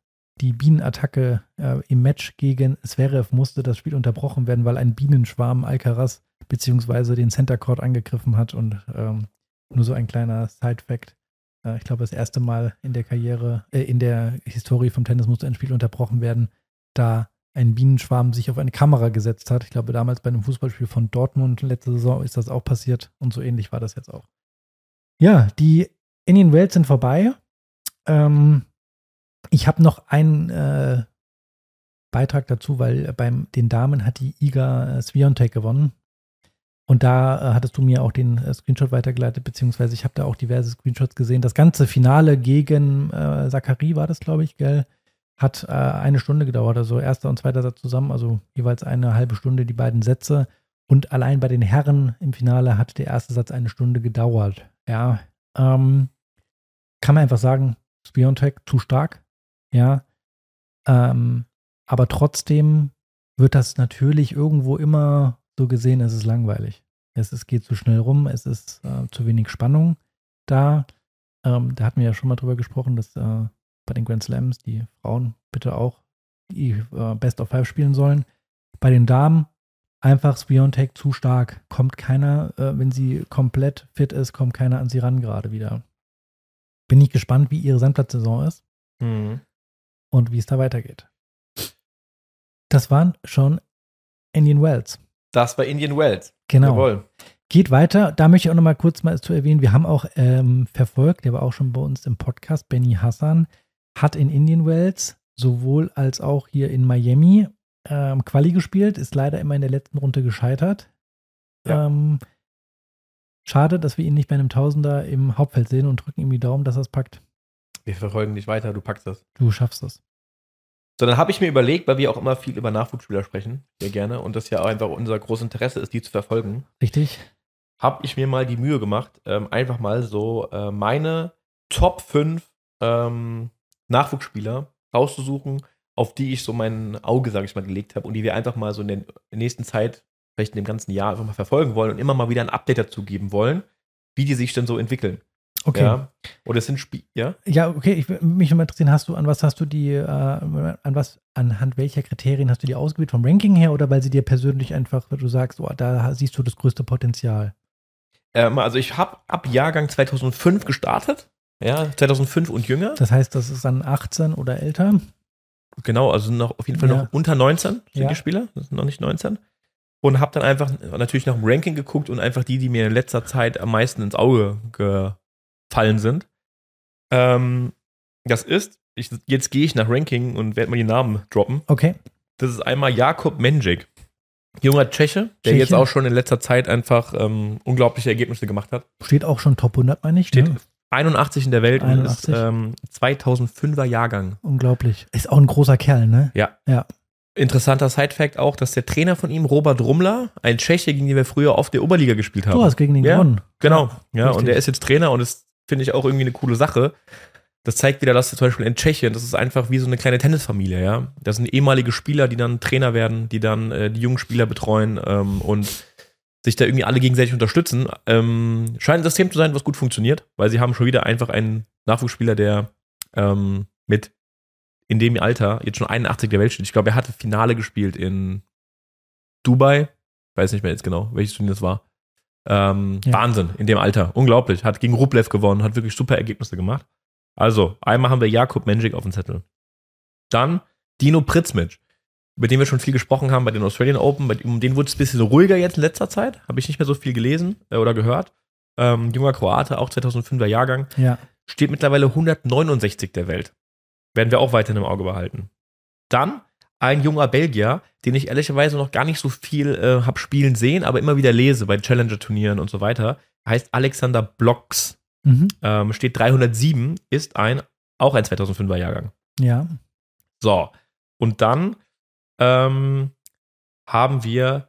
die Bienenattacke äh, im Match gegen Zverev musste das Spiel unterbrochen werden, weil ein Bienenschwarm Alcaraz beziehungsweise den Center Court angegriffen hat. Und ähm, nur so ein kleiner Side-Fact. Äh, ich glaube, das erste Mal in der Karriere, äh, in der Historie vom Tennis musste ein Spiel unterbrochen werden, da ein Bienenschwarm sich auf eine Kamera gesetzt hat. Ich glaube, damals bei einem Fußballspiel von Dortmund letzte Saison ist das auch passiert. Und so ähnlich war das jetzt auch. Ja, die Indian Wells sind vorbei. Ähm, ich habe noch einen äh, Beitrag dazu, weil beim den Damen hat die Iga Swiatek gewonnen. Und da äh, hattest du mir auch den äh, Screenshot weitergeleitet, beziehungsweise ich habe da auch diverse Screenshots gesehen. Das ganze Finale gegen äh, Zachary war das, glaube ich, gell? Hat äh, eine Stunde gedauert, also erster und zweiter Satz zusammen, also jeweils eine halbe Stunde die beiden Sätze. Und allein bei den Herren im Finale hat der erste Satz eine Stunde gedauert. Ja, ähm, kann man einfach sagen, Swiatek zu stark, ja. Ähm, aber trotzdem wird das natürlich irgendwo immer so gesehen, es ist langweilig. Es, es geht zu schnell rum, es ist äh, zu wenig Spannung da. Ähm, da hatten wir ja schon mal drüber gesprochen, dass äh, bei den Grand Slams die Frauen bitte auch die äh, Best of Five spielen sollen. Bei den Damen einfach Swiatek zu stark. Kommt keiner, äh, wenn sie komplett fit ist, kommt keiner an sie ran gerade wieder. Bin ich gespannt, wie ihre Sandplatzsaison ist Mhm. und wie es da weitergeht. Das waren schon Indian Wells. Das war Indian Wells. Genau. Jawohl. Geht weiter. Da möchte ich auch noch mal kurz mal zu erwähnen, wir haben auch ähm, verfolgt, der war auch schon bei uns im Podcast, Benny Hassan, hat in Indian Wells sowohl als auch hier in Miami ähm, Quali gespielt, ist leider immer in der letzten Runde gescheitert. Ja. Ähm, schade, dass wir ihn nicht bei einem Tausender im Hauptfeld sehen und drücken ihm die Daumen, dass er es packt. Wir verfolgen dich weiter, du packst das. Du schaffst das. So, dann habe ich mir überlegt, weil wir auch immer viel über Nachwuchsspieler sprechen, sehr gerne, und das ja auch einfach unser großes Interesse ist, die zu verfolgen, Richtig? habe ich mir mal die Mühe gemacht, ähm, einfach mal so äh, meine Top fünf ähm, Nachwuchsspieler rauszusuchen, auf die ich so mein Auge, sage ich mal, gelegt habe und die wir einfach mal so in der nächsten Zeit, vielleicht in dem ganzen Jahr einfach mal verfolgen wollen und immer mal wieder ein Update dazu geben wollen, wie die sich denn so entwickeln. Okay. Ja? Oder es sind Spiele, ja? Ja, okay, ich würde mich mal interessieren, hast du, an was hast du die, äh, an was, anhand welcher Kriterien hast du die ausgewählt, vom Ranking her oder weil sie dir persönlich einfach, du sagst, oh, da siehst du das größte Potenzial? Ähm, also ich habe ab Jahrgang zweitausendfünf gestartet, ja, zweitausendfünf und jünger. Das heißt, das ist dann achtzehn oder älter? Genau, also noch auf jeden Fall Ja. noch unter neunzehn sind Ja. die Spieler, das sind noch nicht neunzehn. Und habe dann einfach natürlich nach dem Ranking geguckt und einfach die, die mir in letzter Zeit am meisten ins Auge gefallen sind. Ähm, das ist, ich, jetzt gehe ich nach Ranking und werde mal die Namen droppen. Okay. Das ist einmal Jakub Mendžík, junger Tscheche, der Tscheche. jetzt auch schon in letzter Zeit einfach ähm, unglaubliche Ergebnisse gemacht hat. Steht auch schon Top hundert, meine ich. Steht Ne? einundachtzig in der Welt einundachtzig. und ist ähm, zweitausendfünfer Jahrgang. Unglaublich. Ist auch ein großer Kerl, ne? Ja. Ja. Interessanter Sidefact auch, dass der Trainer von ihm, Robert Rummler, ein Tscheche, gegen den wir früher auf der Oberliga gespielt haben. Du hast gegen den Ja, gewonnen. Genau, ja, richtig. und der ist jetzt Trainer und das finde ich auch irgendwie eine coole Sache. Das zeigt wieder, dass zum Beispiel in Tschechien, das ist einfach wie so eine kleine Tennisfamilie, ja. Das sind ehemalige Spieler, die dann Trainer werden, die dann äh, die jungen Spieler betreuen ähm, und sich da irgendwie alle gegenseitig unterstützen. Ähm, scheint ein System zu sein, was gut funktioniert, weil sie haben schon wieder einfach einen Nachwuchsspieler, der ähm, mit in dem Alter jetzt schon einundachtzig der Welt steht. Ich glaube, er hatte Finale gespielt in Dubai. Weiß nicht mehr jetzt genau, welches Turnier das war. Ähm, Ja. Wahnsinn, in dem Alter. Unglaublich. Hat gegen Rublev gewonnen, hat wirklich super Ergebnisse gemacht. Also, einmal haben wir Jakub Mendžík auf dem Zettel. Dann Dino Pritzmic, mit dem wir schon viel gesprochen haben bei den Australian Open. Bei, um den wurde es ein bisschen ruhiger jetzt in letzter Zeit. Habe ich nicht mehr so viel gelesen äh, oder gehört. Ähm, junger Kroate, auch zweitausendfünfer Jahrgang. Ja. Steht mittlerweile hundertneunundsechzig der Welt. Werden wir auch weiterhin im Auge behalten. Dann ein junger Belgier, den ich ehrlicherweise noch gar nicht so viel äh, habe spielen sehen, aber immer wieder lese bei Challenger-Turnieren und so weiter. Heißt Alexander Blocks. Mhm. Ähm, steht dreihundertsieben, ist ein, auch ein zweitausendfünfer Jahrgang. Ja. So, und dann ähm, haben wir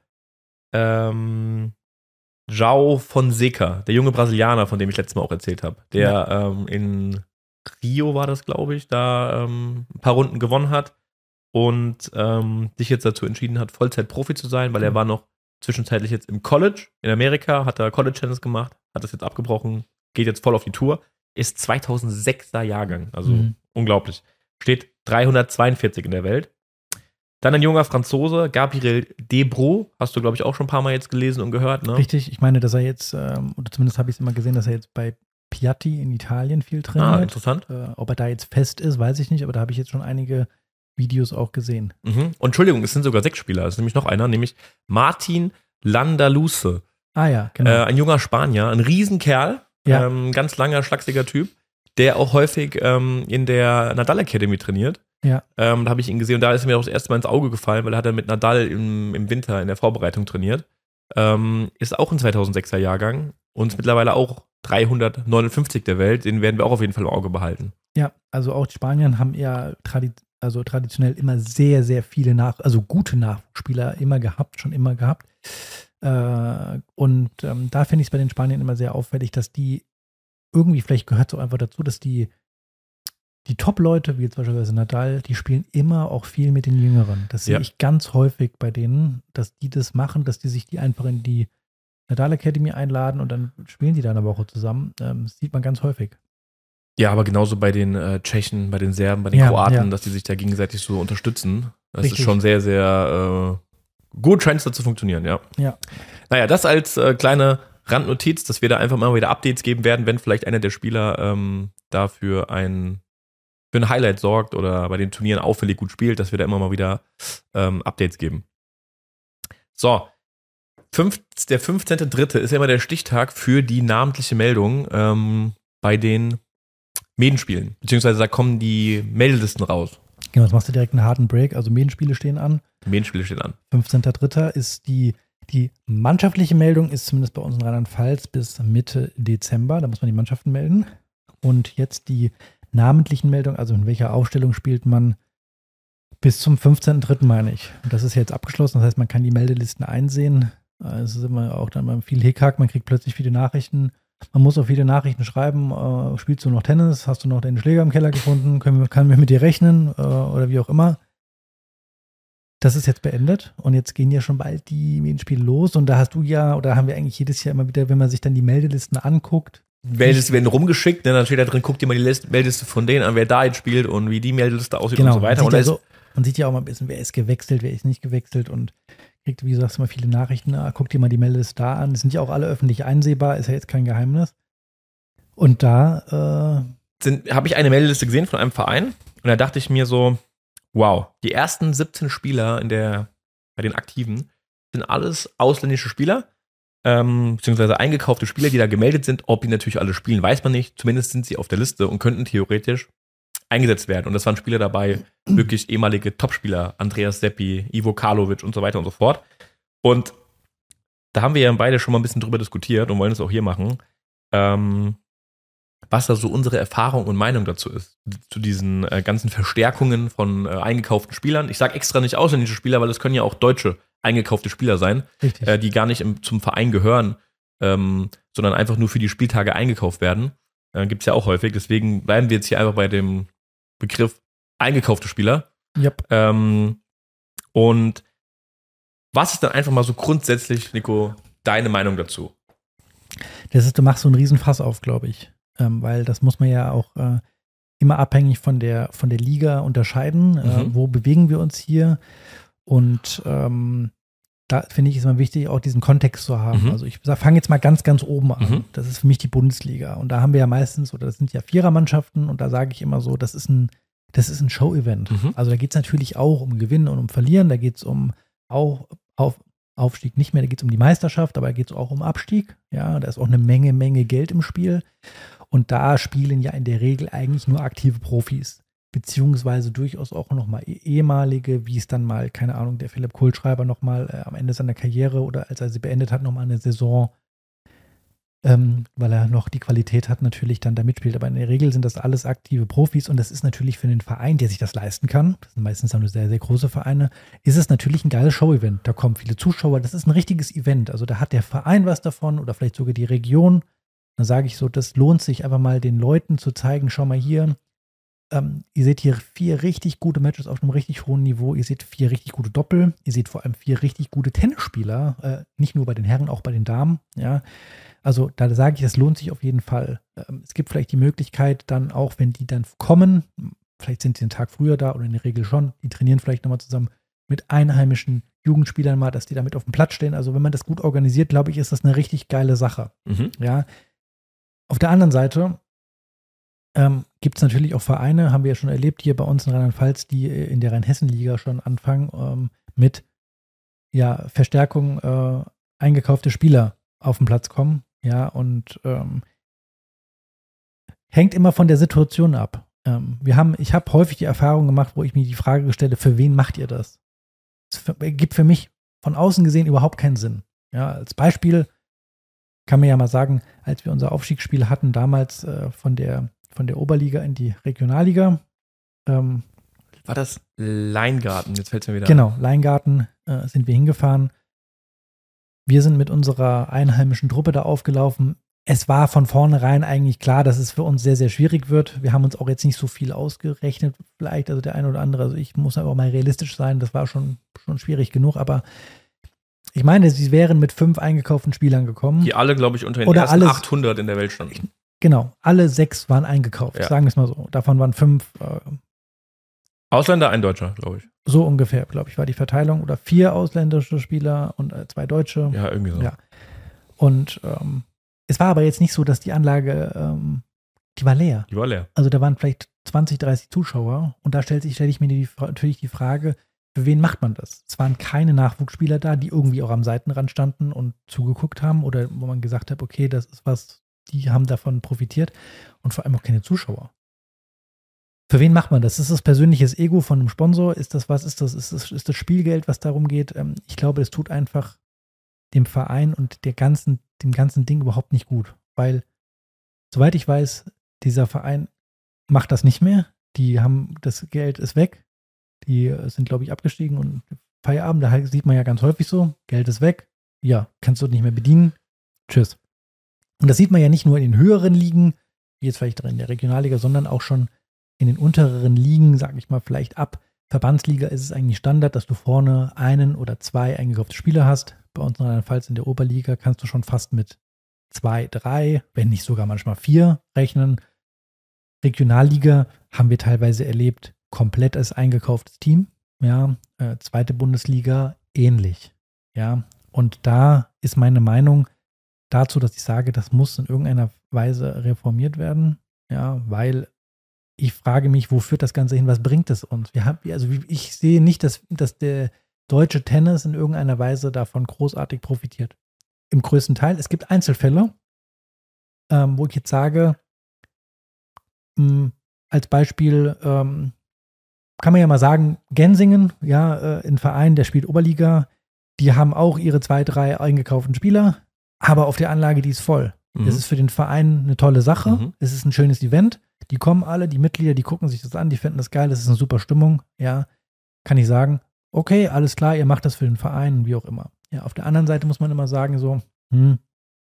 ähm, João Fonseca, der junge Brasilianer, von dem ich letztes Mal auch erzählt habe, der Ja. ähm, in Rio war das, glaube ich, da ähm, ein paar Runden gewonnen hat und ähm, sich jetzt dazu entschieden hat, Vollzeit-Profi zu sein, weil er war noch zwischenzeitlich jetzt im College in Amerika, hat da College-Tennis gemacht, hat das jetzt abgebrochen, geht jetzt voll auf die Tour, ist zweitausendsechser Jahrgang, also Mhm. unglaublich. Steht dreihundertzweiundvierzig in der Welt. Dann ein junger Franzose, Gabriel Debro, hast du, glaube ich, auch schon ein paar Mal jetzt gelesen und gehört, ne? Richtig, ich meine, dass er jetzt, ähm, oder zumindest habe ich es immer gesehen, dass er jetzt bei Piatti in Italien viel trainiert. Ah, interessant. Äh, ob er da jetzt fest ist, weiß ich nicht, aber da habe ich jetzt schon einige Videos auch gesehen. Mhm. Und Entschuldigung, es sind sogar sechs Spieler, es ist nämlich noch einer, nämlich Martin Landaluce. Ah ja, genau. Äh, ein junger Spanier, ein Riesenkerl, Ja. ähm, ganz langer, schlachsiger Typ, der auch häufig ähm, in der Nadal Academy trainiert. Ja. Ähm, da habe ich ihn gesehen und da ist mir auch das erste Mal ins Auge gefallen, weil er hat er mit Nadal im, im Winter in der Vorbereitung trainiert. Ähm, ist auch ein zweitausendsechser Jahrgang und ist mittlerweile auch dreihundertneunundfünfzig der Welt. Den werden wir auch auf jeden Fall im Auge behalten. Ja, also auch die Spanier haben ja tradi- also traditionell immer sehr, sehr viele Nach-, also gute Nachwuchsspieler immer gehabt, schon immer gehabt. Äh, und ähm, da finde ich es bei den Spaniern immer sehr auffällig, dass die irgendwie, vielleicht gehört es auch einfach dazu, dass die Die Top-Leute, wie jetzt beispielsweise Nadal, die spielen immer auch viel mit den Jüngeren. Das sehe Ja. ich ganz häufig bei denen, dass die das machen, dass die sich die einfach in die Nadal Academy einladen und dann spielen die da eine Woche zusammen. Ähm, das sieht man ganz häufig. Ja, aber genauso bei den äh, Tschechen, bei den Serben, bei den Ja, Kroaten, ja. dass die sich da gegenseitig so unterstützen. Das Richtig. ist schon sehr, sehr äh, gut, scheint es da zu funktionieren, ja. Ja. Naja, das als äh, kleine Randnotiz, dass wir da einfach mal wieder Updates geben werden, wenn vielleicht einer der Spieler ähm, dafür ein für ein Highlight sorgt oder bei den Turnieren auffällig gut spielt, dass wir da immer mal wieder ähm, Updates geben. So, fünf, der fünfzehnte dritte ist ja immer der Stichtag für die namentliche Meldung ähm, bei den Medenspielen. Beziehungsweise da kommen die Meldelisten raus. Genau, jetzt machst du direkt einen harten Break. Also Medenspiele stehen an. Die Medenspiele stehen an. fünfzehnter dritter ist die, die mannschaftliche Meldung, ist zumindest bei uns in Rheinland-Pfalz bis Mitte Dezember. Da muss man die Mannschaften melden. Und jetzt die namentlichen Meldungen, also in welcher Aufstellung spielt man bis zum fünfzehnten dritten meine ich. Und das ist jetzt abgeschlossen, das heißt, man kann die Meldelisten einsehen. Es ist immer auch dann mal viel Hickhack, man kriegt plötzlich viele Nachrichten. Man muss auch viele Nachrichten schreiben. Äh, spielst du noch Tennis? Hast du noch deinen Schläger im Keller gefunden? Können wir, kann wir mit dir rechnen? Äh, oder wie auch immer. Das ist jetzt beendet und jetzt gehen ja schon bald die Medienspiele los und da hast du ja, oder haben wir eigentlich jedes Jahr immer wieder, wenn man sich dann die Meldelisten anguckt, Meldelisten werden rumgeschickt, ne? Dann steht da drin, guck dir mal die List- Meldliste von denen an, wer da jetzt spielt und wie die Meldeliste aussieht genau, und so weiter. Man Und sieht, ja ist, so, man sieht ja auch mal ein bisschen, wer ist gewechselt, wer ist nicht gewechselt und kriegt, wie du sagst, immer viele Nachrichten. Ah, guck dir mal die Meldeliste da an. Die sind ja auch alle öffentlich einsehbar, ist ja jetzt kein Geheimnis. Und da äh, habe ich eine Meldeliste gesehen von einem Verein und da dachte ich mir so, wow, die ersten siebzehn Spieler in der, bei den Aktiven sind alles ausländische Spieler. Ähm, beziehungsweise eingekaufte Spieler, die da gemeldet sind. Ob die natürlich alle spielen, weiß man nicht. Zumindest sind sie auf der Liste und könnten theoretisch eingesetzt werden. Und das waren Spieler dabei, wirklich ehemalige Topspieler, Andreas Seppi, Ivo Karlovic und so weiter und so fort. Und da haben wir ja beide schon mal ein bisschen drüber diskutiert und wollen es auch hier machen, ähm, was da so unsere Erfahrung und Meinung dazu ist. Zu diesen äh, ganzen Verstärkungen von äh, eingekauften Spielern. Ich sage extra nicht ausländische Spieler, weil es können ja auch deutsche eingekaufte Spieler sein, äh, die gar nicht im, zum Verein gehören, ähm, sondern einfach nur für die Spieltage eingekauft werden. Äh, Gibt es ja auch häufig. Deswegen bleiben wir jetzt hier einfach bei dem Begriff eingekaufte Spieler. Yep. Ähm, und was ist dann einfach mal so grundsätzlich, Nico, deine Meinung dazu? Das ist, du machst so einen Riesenfass auf, glaube ich. Ähm, weil das muss man ja auch äh, immer abhängig von der, von der Liga unterscheiden. Mhm. Äh, wo bewegen wir uns hier? Und ähm, da finde ich es immer wichtig, auch diesen Kontext zu haben. Mhm. Also ich fange jetzt mal ganz, ganz oben an. Mhm. Das ist für mich die Bundesliga. Und da haben wir ja meistens, oder das sind ja Vierermannschaften und da sage ich immer so, das ist ein, das ist ein Show-Event. Mhm. Also da geht es natürlich auch um Gewinnen und um Verlieren. Da geht es um auch auf, Aufstieg nicht mehr, da geht es um die Meisterschaft, aber da geht es auch um Abstieg. Ja, da ist auch eine Menge, Menge Geld im Spiel. Und da spielen ja in der Regel eigentlich nur aktive Profis. Beziehungsweise durchaus auch nochmal ehemalige, wie es dann mal, keine Ahnung, der Philipp Kohlschreiber nochmal äh, am Ende seiner Karriere oder als er sie beendet hat, nochmal eine Saison, ähm, weil er noch die Qualität hat, natürlich dann da mitspielt. Aber in der Regel sind das alles aktive Profis und das ist natürlich für einen Verein, der sich das leisten kann, das sind meistens dann sehr, sehr große Vereine, ist es natürlich ein geiles Show-Event. Da kommen viele Zuschauer, das ist ein richtiges Event. Also da hat der Verein was davon oder vielleicht sogar die Region. Dann sage ich so, das lohnt sich einfach mal den Leuten zu zeigen, schau mal hier, Ähm, ihr seht hier vier richtig gute Matches auf einem richtig hohen Niveau. Ihr seht vier richtig gute Doppel. Ihr seht vor allem vier richtig gute Tennisspieler. Äh, nicht nur bei den Herren, auch bei den Damen. Ja, also da sage ich, das lohnt sich auf jeden Fall. Ähm, es gibt vielleicht die Möglichkeit dann auch, wenn die dann kommen, vielleicht sind sie einen Tag früher da oder in der Regel schon, die trainieren vielleicht nochmal zusammen mit einheimischen Jugendspielern mal, dass die damit auf dem Platz stehen. Also wenn man das gut organisiert, glaube ich, ist das eine richtig geile Sache. Mhm. Ja. Auf der anderen Seite ähm, gibt es natürlich auch Vereine, haben wir ja schon erlebt, hier bei uns in Rheinland-Pfalz, die in der Rheinhessen-Liga schon anfangen, ähm, mit ja, Verstärkung äh, eingekaufte Spieler auf den Platz kommen. Ja, und ähm, hängt immer von der Situation ab. Ähm, wir haben, ich habe häufig die Erfahrung gemacht, wo ich mir die Frage stelle, für wen macht ihr das? Es gibt für mich von außen gesehen überhaupt keinen Sinn. Ja, als Beispiel kann man ja mal sagen, als wir unser Aufstiegsspiel hatten, damals äh, von der, von der Oberliga in die Regionalliga. Ähm, War das Leingarten? Jetzt fällt es mir wieder Genau, Leingarten äh, sind wir hingefahren. Wir sind mit unserer einheimischen Truppe da aufgelaufen. Es war von vornherein eigentlich klar, dass es für uns sehr, sehr schwierig wird. Wir haben uns auch jetzt nicht so viel ausgerechnet, vielleicht, also der eine oder andere. Also ich muss aber mal realistisch sein, das war schon, schon schwierig genug, aber ich meine, sie wären mit fünf eingekauften Spielern gekommen. Die alle, glaube ich, unter den Oder ersten alles, achthundert in der Welt standen. Genau, alle sechs waren eingekauft, Ja. sagen wir es mal so. Davon waren fünf äh, Ausländer, ein Deutscher, glaube ich. so ungefähr, glaube ich, war die Verteilung. Oder vier ausländische Spieler und äh, zwei Deutsche. Ja, irgendwie so. Ja. Und ähm, es war aber jetzt nicht so, dass die Anlage, ähm, die war leer. Die war leer. Also da waren vielleicht zwanzig, dreißig Zuschauer. Und da stellt sich, stelle ich mir die, natürlich die Frage, für wen macht man das? Es waren keine Nachwuchsspieler da, die irgendwie auch am Seitenrand standen und zugeguckt haben oder wo man gesagt hat, okay, das ist was, die haben davon profitiert. Und vor allem auch keine Zuschauer. Für wen macht man das? Ist das persönliches Ego von einem Sponsor? Ist das was? Ist das, ist das, ist das Spielgeld, was darum geht? Ähm, ich glaube, es tut einfach dem Verein und der ganzen, dem ganzen Ding überhaupt nicht gut. Weil, soweit ich weiß, dieser Verein macht das nicht mehr. Die haben, das Geld ist weg. Die sind, glaube ich, abgestiegen und Feierabend, da sieht man ja ganz häufig so, Geld ist weg. Ja, kannst du nicht mehr bedienen. Tschüss. Und das sieht man ja nicht nur in den höheren Ligen, wie jetzt vielleicht in der Regionalliga, sondern auch schon in den unteren Ligen, sage ich mal, vielleicht ab Verbandsliga ist es eigentlich Standard, dass du vorne einen oder zwei eingekaufte Spieler hast. Bei uns in Rheinland-Pfalz in der Oberliga kannst du schon fast mit zwei, drei, wenn nicht sogar manchmal vier rechnen. Regionalliga haben wir teilweise erlebt, komplett als eingekauftes Team. Ja, äh, zweite Bundesliga ähnlich. Ja, und da ist meine Meinung dazu, dass ich sage, das muss in irgendeiner Weise reformiert werden. Ja, weil ich frage mich, wo führt das Ganze hin? Was bringt es uns? Wir haben, also ich sehe nicht, dass, dass der deutsche Tennis in irgendeiner Weise davon großartig profitiert. Im größten Teil. Es gibt Einzelfälle, ähm, wo ich jetzt sage, mh, als Beispiel ähm, kann man ja mal sagen, Gensingen, ja, äh, ein Verein, der spielt Oberliga, die haben auch ihre zwei, drei eingekauften Spieler, aber auf der Anlage, die ist voll. Mhm. Das ist für den Verein eine tolle Sache. Mhm. Es ist ein schönes Event. Die kommen alle, die Mitglieder, die gucken sich das an, die finden das geil, das ist eine super Stimmung. Ja, kann ich sagen, okay, alles klar, ihr macht das für den Verein, wie auch immer. Ja, auf der anderen Seite muss man immer sagen, so, hm,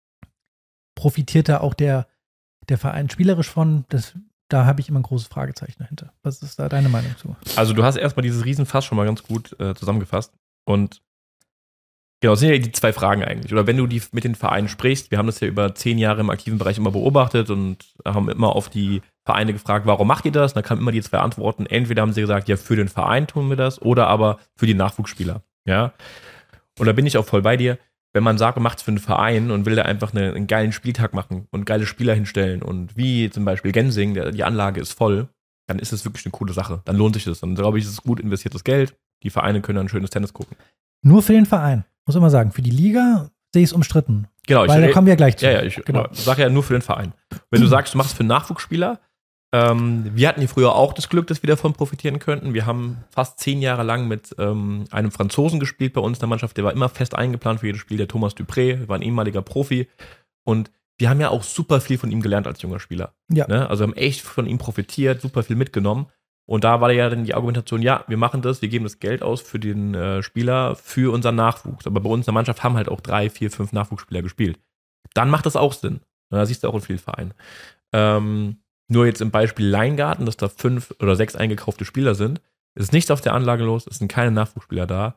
profitiert da auch der, der Verein spielerisch von? Das, da habe ich immer ein großes Fragezeichen dahinter. Was ist da deine Meinung zu? Also du hast erstmal dieses Riesenfass schon mal ganz gut äh, zusammengefasst. Und genau, das sind ja die zwei Fragen eigentlich. Oder wenn du die mit den Vereinen sprichst, wir haben das ja über zehn Jahre im aktiven Bereich immer beobachtet und haben immer auf die Vereine gefragt, warum macht ihr das? Und dann kamen immer die zwei Antworten. Entweder haben sie gesagt, ja, für den Verein tun wir das, oder aber für die Nachwuchsspieler. Ja. Und da bin ich auch voll bei dir. Wenn man sagt, man macht es für einen Verein und will da einfach eine, einen geilen Spieltag machen und geile Spieler hinstellen und wie zum Beispiel Gensing, der, die Anlage ist voll, dann ist es wirklich eine coole Sache. Dann lohnt sich das. Dann glaube ich, ist es gut investiertes Geld. Die Vereine können dann schönes Tennis gucken. Nur für den Verein, muss ich immer sagen. Für die Liga sehe ich es umstritten. Genau, ich, weil da kommen wir gleich zu. Ja, ja, ich genau. sage ja nur für den Verein. Wenn du sagst, du machst es für einen Nachwuchsspieler, ähm, wir hatten hier früher auch das Glück, dass wir davon profitieren könnten. Wir haben fast zehn Jahre lang mit ähm, einem Franzosen gespielt bei uns in der Mannschaft. Der war immer fest eingeplant für jedes Spiel, der Thomas Dupré, war ein ehemaliger Profi. Und wir haben ja auch super viel von ihm gelernt als junger Spieler. Ja. Ne? Also haben echt von ihm profitiert, super viel mitgenommen. Und da war ja dann die Argumentation, ja, wir machen das, wir geben das Geld aus für den äh, Spieler, für unseren Nachwuchs. Aber bei uns in der Mannschaft haben halt auch drei, vier, fünf Nachwuchsspieler gespielt. Dann macht das auch Sinn. Da siehst du auch in vielen Vereinen. Ähm, nur jetzt im Beispiel Leingarten, dass da fünf oder sechs eingekaufte Spieler sind, ist nichts auf der Anlage los, es sind keine Nachwuchsspieler da.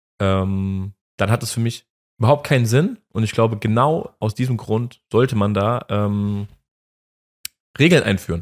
Ähm, dann hat es für mich überhaupt keinen Sinn. Und ich glaube, genau aus diesem Grund sollte man da ähm, Regeln einführen.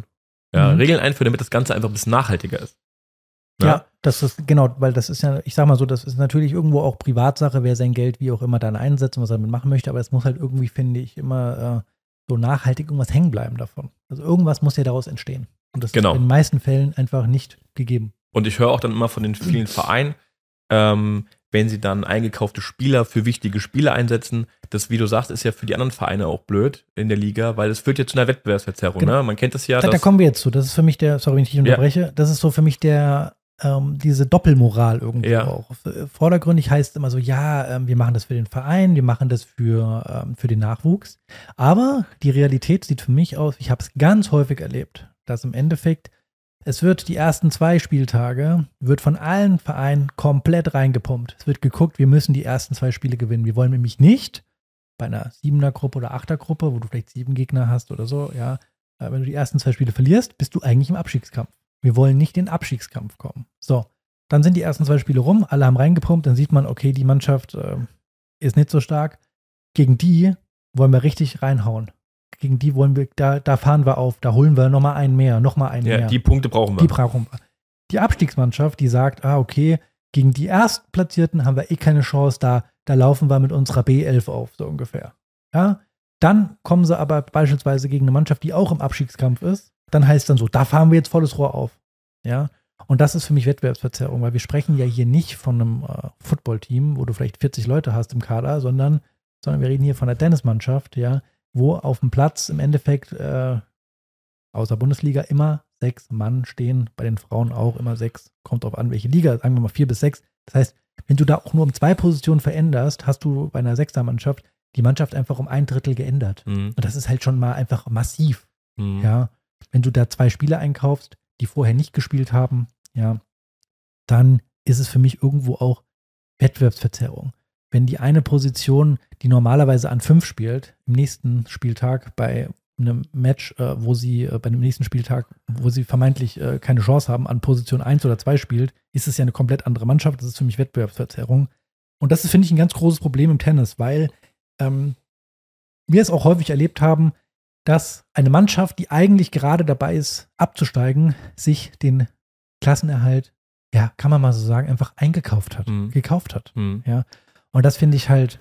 Ja, Mhm. Regeln einführen, damit das Ganze einfach ein bisschen nachhaltiger ist. Ja, Ja. das ist, genau, weil das ist ja, ich sag mal so, das ist natürlich irgendwo auch Privatsache, wer sein Geld wie auch immer dann einsetzt und was er damit machen möchte, aber es muss halt irgendwie, finde ich, immer äh, so nachhaltig irgendwas hängen bleiben davon. Also irgendwas muss ja daraus entstehen. Und das Genau. ist in den meisten Fällen einfach nicht gegeben. Und ich höre auch dann immer von den vielen Vereinen, ähm, wenn sie dann eingekaufte Spieler für wichtige Spiele einsetzen, das, wie du sagst, ist ja für die anderen Vereine auch blöd in der Liga, weil es führt ja zu einer Wettbewerbsverzerrung. Genau. Ne? Man kennt das ja. Da, da dass, kommen wir jetzt zu. Das ist für mich der, sorry, wenn ich dich unterbreche, das ist so für mich der, ähm, diese Doppelmoral irgendwo Ja. auch. Vordergründig heißt immer so, ja, ähm, wir machen das für den Verein, wir machen das für, ähm, für den Nachwuchs. Aber die Realität sieht für mich aus, ich habe es ganz häufig erlebt, dass im Endeffekt es wird die ersten zwei Spieltage, wird von allen Vereinen komplett reingepumpt. Es wird geguckt, wir müssen die ersten zwei Spiele gewinnen. Wir wollen nämlich nicht bei einer Siebener-Gruppe oder Achter-Gruppe, wo du vielleicht sieben Gegner hast oder so, ja, äh, wenn du die ersten zwei Spiele verlierst, bist du eigentlich im Abstiegskampf. Wir wollen nicht in den Abstiegskampf kommen. So, dann sind die ersten zwei Spiele rum, alle haben reingepumpt, dann sieht man, okay, die Mannschaft äh, ist nicht so stark. Gegen die wollen wir richtig reinhauen. Gegen die wollen wir, da, da fahren wir auf, da holen wir nochmal einen mehr, nochmal einen ja, mehr. die Punkte brauchen wir. Die brauchen wir. Die Abstiegsmannschaft, die sagt, ah, okay, gegen die Erstplatzierten haben wir eh keine Chance, da, da laufen wir mit unserer B elf auf, so ungefähr. Ja, dann kommen sie aber beispielsweise gegen eine Mannschaft, die auch im Abstiegskampf ist, dann heißt dann so, da fahren wir jetzt volles Rohr auf. Ja, und das ist für mich Wettbewerbsverzerrung, weil wir sprechen ja hier nicht von einem äh, Footballteam, wo du vielleicht vierzig Leute hast im Kader, sondern, sondern wir reden hier von einer Tennismannschaft, ja, wo auf dem Platz im Endeffekt äh, außer Bundesliga immer sechs Mann stehen, bei den Frauen auch immer sechs, kommt drauf an, welche Liga, sagen wir mal vier bis sechs. Das heißt, wenn du da auch nur um zwei Positionen veränderst, hast du bei einer Sechsermannschaft die Mannschaft einfach um ein Drittel geändert. Mhm. Und das ist halt schon mal einfach massiv. Mhm. Ja, wenn du da zwei Spieler einkaufst, die vorher nicht gespielt haben, ja, dann ist es für mich irgendwo auch Wettbewerbsverzerrung. Wenn die eine Position, die normalerweise an fünf spielt, im nächsten Spieltag bei einem Match, äh, wo sie äh, bei dem nächsten Spieltag, wo sie vermeintlich äh, keine Chance haben, an Position eins oder zwei spielt, ist es ja eine komplett andere Mannschaft. Das ist für mich Wettbewerbsverzerrung. Und das ist, finde ich, ein ganz großes Problem im Tennis, weil ähm, wir es auch häufig erlebt haben, dass eine Mannschaft, die eigentlich gerade dabei ist, abzusteigen, sich den Klassenerhalt, ja, kann man mal so sagen, einfach eingekauft hat, Mhm. gekauft hat. Mhm. Ja. Und das finde ich halt,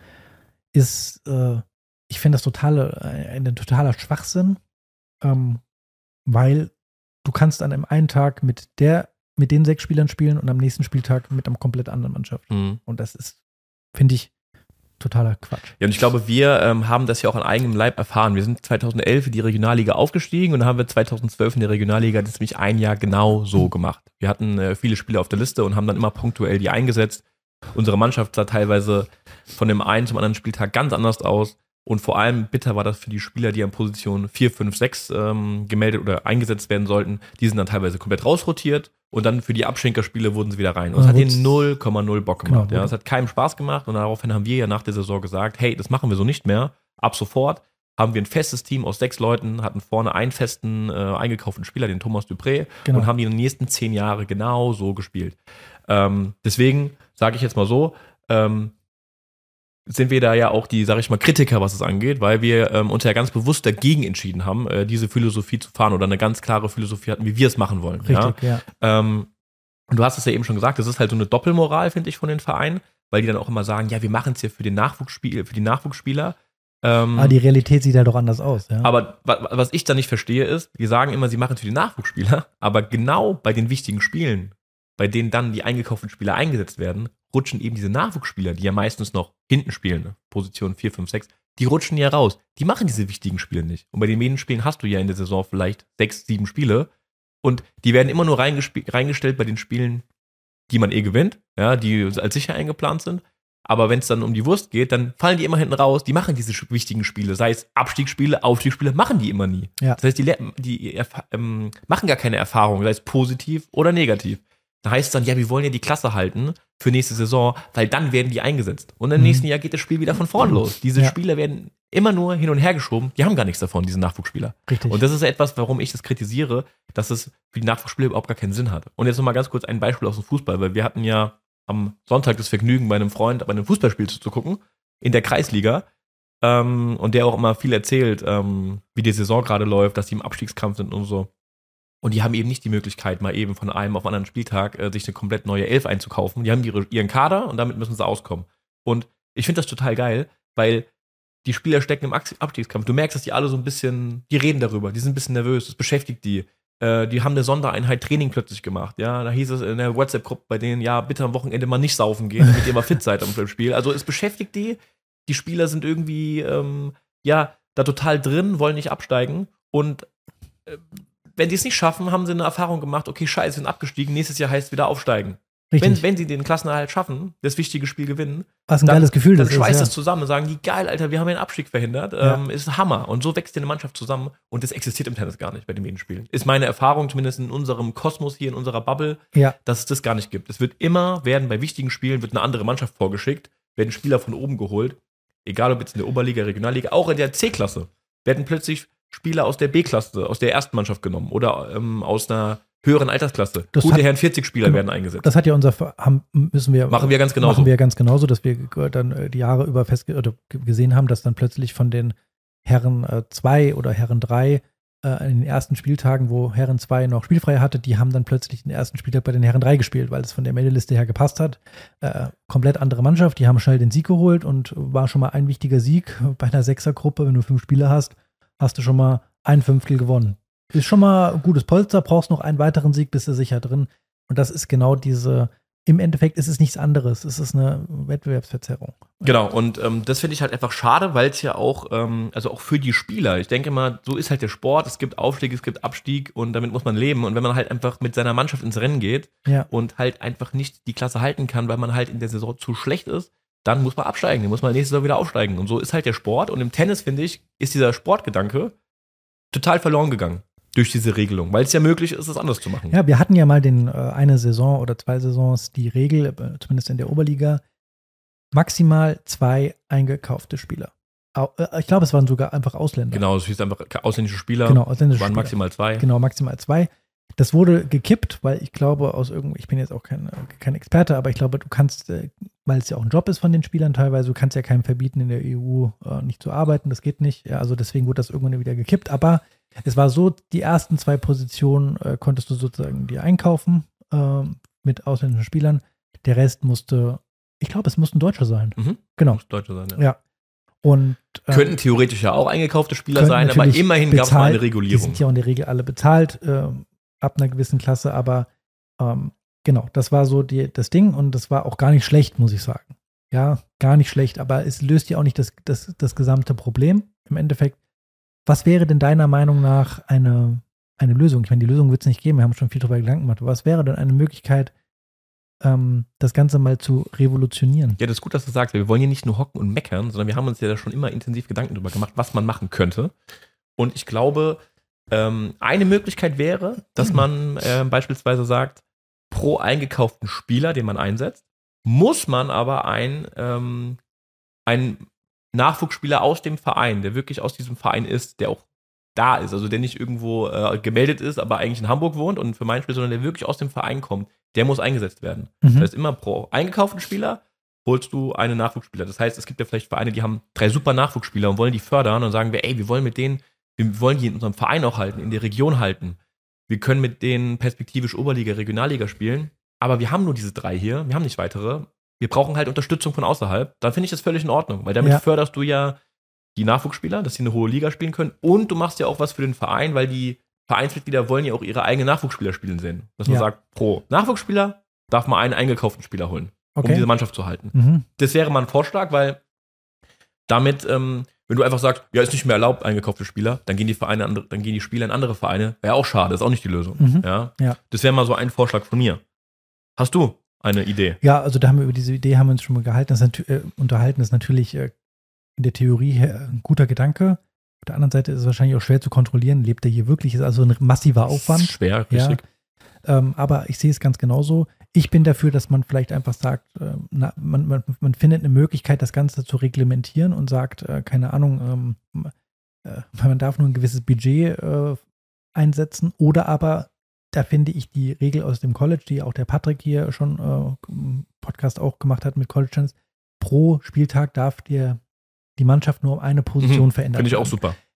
ist, äh, ich finde das totale, ein, ein totaler Schwachsinn, ähm, weil du kannst an einem einen Tag mit der, mit den sechs Spielern spielen und am nächsten Spieltag mit einer komplett anderen Mannschaft. Mhm. Und das ist, finde ich, totaler Quatsch. Ja, und ich glaube, wir ähm, haben das ja auch an eigenem Leib erfahren. Wir sind zweitausendelf in die Regionalliga aufgestiegen und dann haben wir zweitausendzwölf in der Regionalliga das nämlich ein Jahr genau so gemacht. Wir hatten äh, viele Spieler auf der Liste und haben dann immer punktuell die eingesetzt. Unsere Mannschaft sah teilweise von dem einen zum anderen Spieltag ganz anders aus. Und vor allem bitter war das für die Spieler, die an Position vier, fünf, sechs ähm, gemeldet oder eingesetzt werden sollten. Die sind dann teilweise komplett rausrotiert und dann für die Abschenkerspiele wurden sie wieder rein. Und es hat ihnen null Komma null Bock gemacht. Genau, ja, es hat keinem Spaß gemacht und daraufhin haben wir ja nach der Saison gesagt, hey, das machen wir so nicht mehr. Ab sofort haben wir ein festes Team aus sechs Leuten, hatten vorne einen festen äh, eingekauften Spieler, den Thomas Dupré, Genau. und haben die in den nächsten zehn Jahre genau so gespielt. Ähm, deswegen sage ich jetzt mal so, ähm, sind wir da ja auch die, sag ich mal, Kritiker, was es angeht, weil wir ähm, uns ja ganz bewusst dagegen entschieden haben, äh, diese Philosophie zu fahren oder eine ganz klare Philosophie hatten, wie wir es machen wollen. Richtig, ja. ja. Ähm, und du hast es ja eben schon gesagt, das ist halt so eine Doppelmoral, finde ich, von den Vereinen, weil die dann auch immer sagen, ja, wir machen es ja für den Nachwuchsspiel, für die Nachwuchsspieler. Ähm, Aber die Realität sieht halt doch anders aus, ja. aber wa- was ich da nicht verstehe ist, die sagen immer, sie machen es für die Nachwuchsspieler, aber genau bei den wichtigen Spielen, bei denen dann die eingekauften Spieler eingesetzt werden, rutschen eben diese Nachwuchsspieler, die ja meistens noch hinten spielen, ne? Position vier, fünf, sechs, die rutschen ja raus. Die machen diese wichtigen Spiele nicht. Und bei den Medienspielen hast du ja in der Saison vielleicht sechs, sieben Spiele und die werden immer nur reingesp- reingestellt bei den Spielen, die man eh gewinnt, ja, die als sicher eingeplant sind. Aber wenn es dann um die Wurst geht, dann fallen die immer hinten raus. Die machen diese sch- wichtigen Spiele, sei es Abstiegsspiele, Aufstiegsspiele, machen die immer nie. Ja. Das heißt, die, le- die erf- ähm, machen gar keine Erfahrung, sei es positiv oder negativ. Da heißt es dann, ja, wir wollen ja die Klasse halten für nächste Saison, weil dann werden die eingesetzt. Und im Mhm. nächsten Jahr geht das Spiel wieder von vorn los. Diese Ja. Spieler werden immer nur hin und her geschoben. Die haben gar nichts davon, diese Nachwuchsspieler. Richtig. Und das ist etwas, warum ich das kritisiere, dass es für die Nachwuchsspieler überhaupt gar keinen Sinn hat. Und jetzt nochmal ganz kurz ein Beispiel aus dem Fußball, weil wir hatten ja am Sonntag das Vergnügen, bei einem Freund bei einem Fußballspiel zuzugucken, in der Kreisliga. Ähm, und der auch immer viel erzählt, ähm, wie die Saison gerade läuft, dass die im Abstiegskampf sind und so. Und die haben eben nicht die Möglichkeit, mal eben von einem auf den anderen Spieltag äh, sich eine komplett neue Elf einzukaufen. Die haben ihre, ihren Kader und damit müssen sie auskommen. Und ich finde das total geil, weil die Spieler stecken im Abstiegskampf. Du merkst, dass die alle so ein bisschen, die reden darüber, die sind ein bisschen nervös, das beschäftigt die. Äh, die haben eine Sondereinheit Training plötzlich gemacht. Ja, da hieß es in der WhatsApp-Gruppe bei denen, ja, bitte am Wochenende mal nicht saufen gehen, damit ihr mal fit seid am Spiel. Also es beschäftigt die. Die Spieler sind irgendwie, ähm, ja, da total drin, wollen nicht absteigen. Und äh, wenn die es nicht schaffen, haben sie eine Erfahrung gemacht, okay, scheiße, sind abgestiegen, nächstes Jahr heißt es wieder aufsteigen. Wenn, wenn sie den Klassenerhalt schaffen, das wichtige Spiel gewinnen, was ein dann, geiles Gefühl dann das schweißt ist, das ja. zusammen und sagen die, geil, Alter, wir haben den Abstieg verhindert. Ja. Ähm, ist ein Hammer. Und so wächst eine Mannschaft zusammen und das existiert im Tennis gar nicht bei den Medienspielen. Ist meine Erfahrung, zumindest in unserem Kosmos hier, in unserer Bubble, Ja. dass es das gar nicht gibt. Es wird immer, werden bei wichtigen Spielen, wird eine andere Mannschaft vorgeschickt, werden Spieler von oben geholt, egal ob jetzt in der Oberliga, Regionalliga, auch in der C-Klasse, werden plötzlich Spieler aus der B-Klasse, aus der ersten Mannschaft genommen oder ähm, aus einer höheren Altersklasse. Das Gute hat- Herren vierzig-Spieler genau. werden eingesetzt. Das hat ja unser, Ver- haben, müssen wir, Machen wir ganz genauso. Machen wir ganz genauso, dass wir g- dann äh, die Jahre über fest oder g- gesehen haben, dass dann plötzlich von den Herren zwei oder Herren drei äh, in den ersten Spieltagen, wo Herren zwei noch spielfrei hatte, die haben dann plötzlich den ersten Spieltag bei den Herren drei gespielt, weil es von der Meldeliste her gepasst hat. Äh, komplett andere Mannschaft, die haben schnell den Sieg geholt und war schon mal ein wichtiger Sieg. Bei einer Sechsergruppe, wenn du fünf Spieler hast, hast du schon mal ein Fünftel gewonnen. Ist schon mal ein gutes Polster, brauchst noch einen weiteren Sieg, bist du sicher drin. Und das ist genau diese, im Endeffekt ist es nichts anderes. Es ist eine Wettbewerbsverzerrung. Genau, und ähm, das finde ich halt einfach schade, weil es ja auch, ähm, also auch für die Spieler, ich denke mal, so ist halt der Sport, es gibt Aufstieg, es gibt Abstieg und damit muss man leben. Und wenn man halt einfach mit seiner Mannschaft ins Rennen geht Ja. und halt einfach nicht die Klasse halten kann, weil man halt in der Saison zu schlecht ist, dann muss man absteigen, dann muss man nächste Saison wieder aufsteigen. Und so ist halt der Sport. Und im Tennis, finde ich, ist dieser Sportgedanke total verloren gegangen durch diese Regelung, weil es ja möglich ist, es anders zu machen. Ja, wir hatten ja mal den, äh, eine Saison oder zwei Saisons die Regel, äh, zumindest in der Oberliga, maximal zwei eingekaufte Spieler. Au, äh, ich glaube, es waren sogar einfach Ausländer. Genau, es hieß einfach ausländische Spieler, Genau, ausländische waren Spieler. maximal zwei. Genau, maximal zwei. Das wurde gekippt, weil ich glaube, aus irgend, ich bin jetzt auch kein, kein Experte, aber ich glaube, du kannst, äh, weil es ja auch ein Job ist von den Spielern teilweise, du kannst ja keinem verbieten, in der E U äh, nicht zu arbeiten, das geht nicht. Ja, also deswegen wurde das irgendwann wieder gekippt. Aber es war so, die ersten zwei Positionen äh, konntest du sozusagen dir einkaufen äh, mit ausländischen Spielern. Der Rest musste, ich glaube, es mussten Deutsche sein. Mhm. Genau. Muss Deutsche sein, ja. Ja. Und äh, Könnten theoretisch ja auch eingekaufte Spieler Könnten sein, aber natürlich immerhin gab es mal bezahlt- eine Die Regulierung. sind ja auch in der Regel alle bezahlt, äh, ab einer gewissen Klasse, aber ähm, genau, das war so die, das Ding und das war auch gar nicht schlecht, muss ich sagen. Ja, gar nicht schlecht, aber es löst ja auch nicht das, das, das gesamte Problem. Im Endeffekt, was wäre denn deiner Meinung nach eine, eine Lösung? Ich meine, die Lösung wird es nicht geben, wir haben schon viel darüber Gedanken gemacht. Was wäre denn eine Möglichkeit, ähm, das Ganze mal zu revolutionieren? Ja, das ist gut, dass du sagst, wir wollen hier nicht nur hocken und meckern, sondern wir haben uns ja da schon immer intensiv Gedanken darüber gemacht, was man machen könnte. Und ich glaube, ähm, eine Möglichkeit wäre, dass man äh, beispielsweise sagt, pro eingekauften Spieler, den man einsetzt, muss man aber ein, ähm, ein Nachwuchsspieler aus dem Verein, der wirklich aus diesem Verein ist, der auch da ist, also der nicht irgendwo äh, gemeldet ist, aber eigentlich in Hamburg wohnt und für mein Spiel, sondern der wirklich aus dem Verein kommt, der muss eingesetzt werden. Mhm. Das heißt, immer pro eingekauften Spieler holst du einen Nachwuchsspieler. Das heißt, es gibt ja vielleicht Vereine, die haben drei super Nachwuchsspieler und wollen die fördern und sagen wir, ey, wir wollen mit denen, wir wollen die in unserem Verein auch halten, in der Region halten. Wir können mit denen perspektivisch Oberliga, Regionalliga spielen, aber wir haben nur diese drei hier, wir haben nicht weitere. Wir brauchen halt Unterstützung von außerhalb. Dann finde ich das völlig in Ordnung, weil damit Ja. förderst du ja die Nachwuchsspieler, dass sie eine hohe Liga spielen können und du machst ja auch was für den Verein, weil die Vereinsmitglieder wollen ja auch ihre eigenen Nachwuchsspieler spielen sehen. Dass man Ja. sagt, pro Nachwuchsspieler darf man einen eingekauften Spieler holen, um Okay. diese Mannschaft zu halten. Mhm. Das wäre mal ein Vorschlag, weil damit, ähm, wenn du einfach sagst, ja, ist nicht mehr erlaubt, eingekaufte Spieler, dann gehen die Vereine, andere, dann gehen die Spieler in andere Vereine. Wäre auch schade, ist auch nicht die Lösung. Mhm. Ja? Ja. Das wäre mal so ein Vorschlag von mir. Hast du eine Idee? Ja, also da haben wir über diese Idee haben wir uns schon mal gehalten. Das ist natü- äh, unterhalten. Das ist natürlich äh, in der Theorie her ein guter Gedanke. Auf der anderen Seite ist es wahrscheinlich auch schwer zu kontrollieren. Lebt er hier wirklich? Ist also ein massiver Aufwand. Schwer, Ja. richtig. Ähm, aber ich sehe es ganz genauso. Ich bin dafür, dass man vielleicht einfach sagt, äh, na, man, man, man findet eine Möglichkeit, das Ganze zu reglementieren und sagt, äh, keine Ahnung, ähm, äh, man darf nur ein gewisses Budget äh, einsetzen oder aber da finde ich die Regel aus dem College, die auch der Patrick hier schon äh, im Podcast auch gemacht hat mit College Chance, pro Spieltag darf dir die Mannschaft nur um eine Position Mhm, verändern. Finde ich auch super.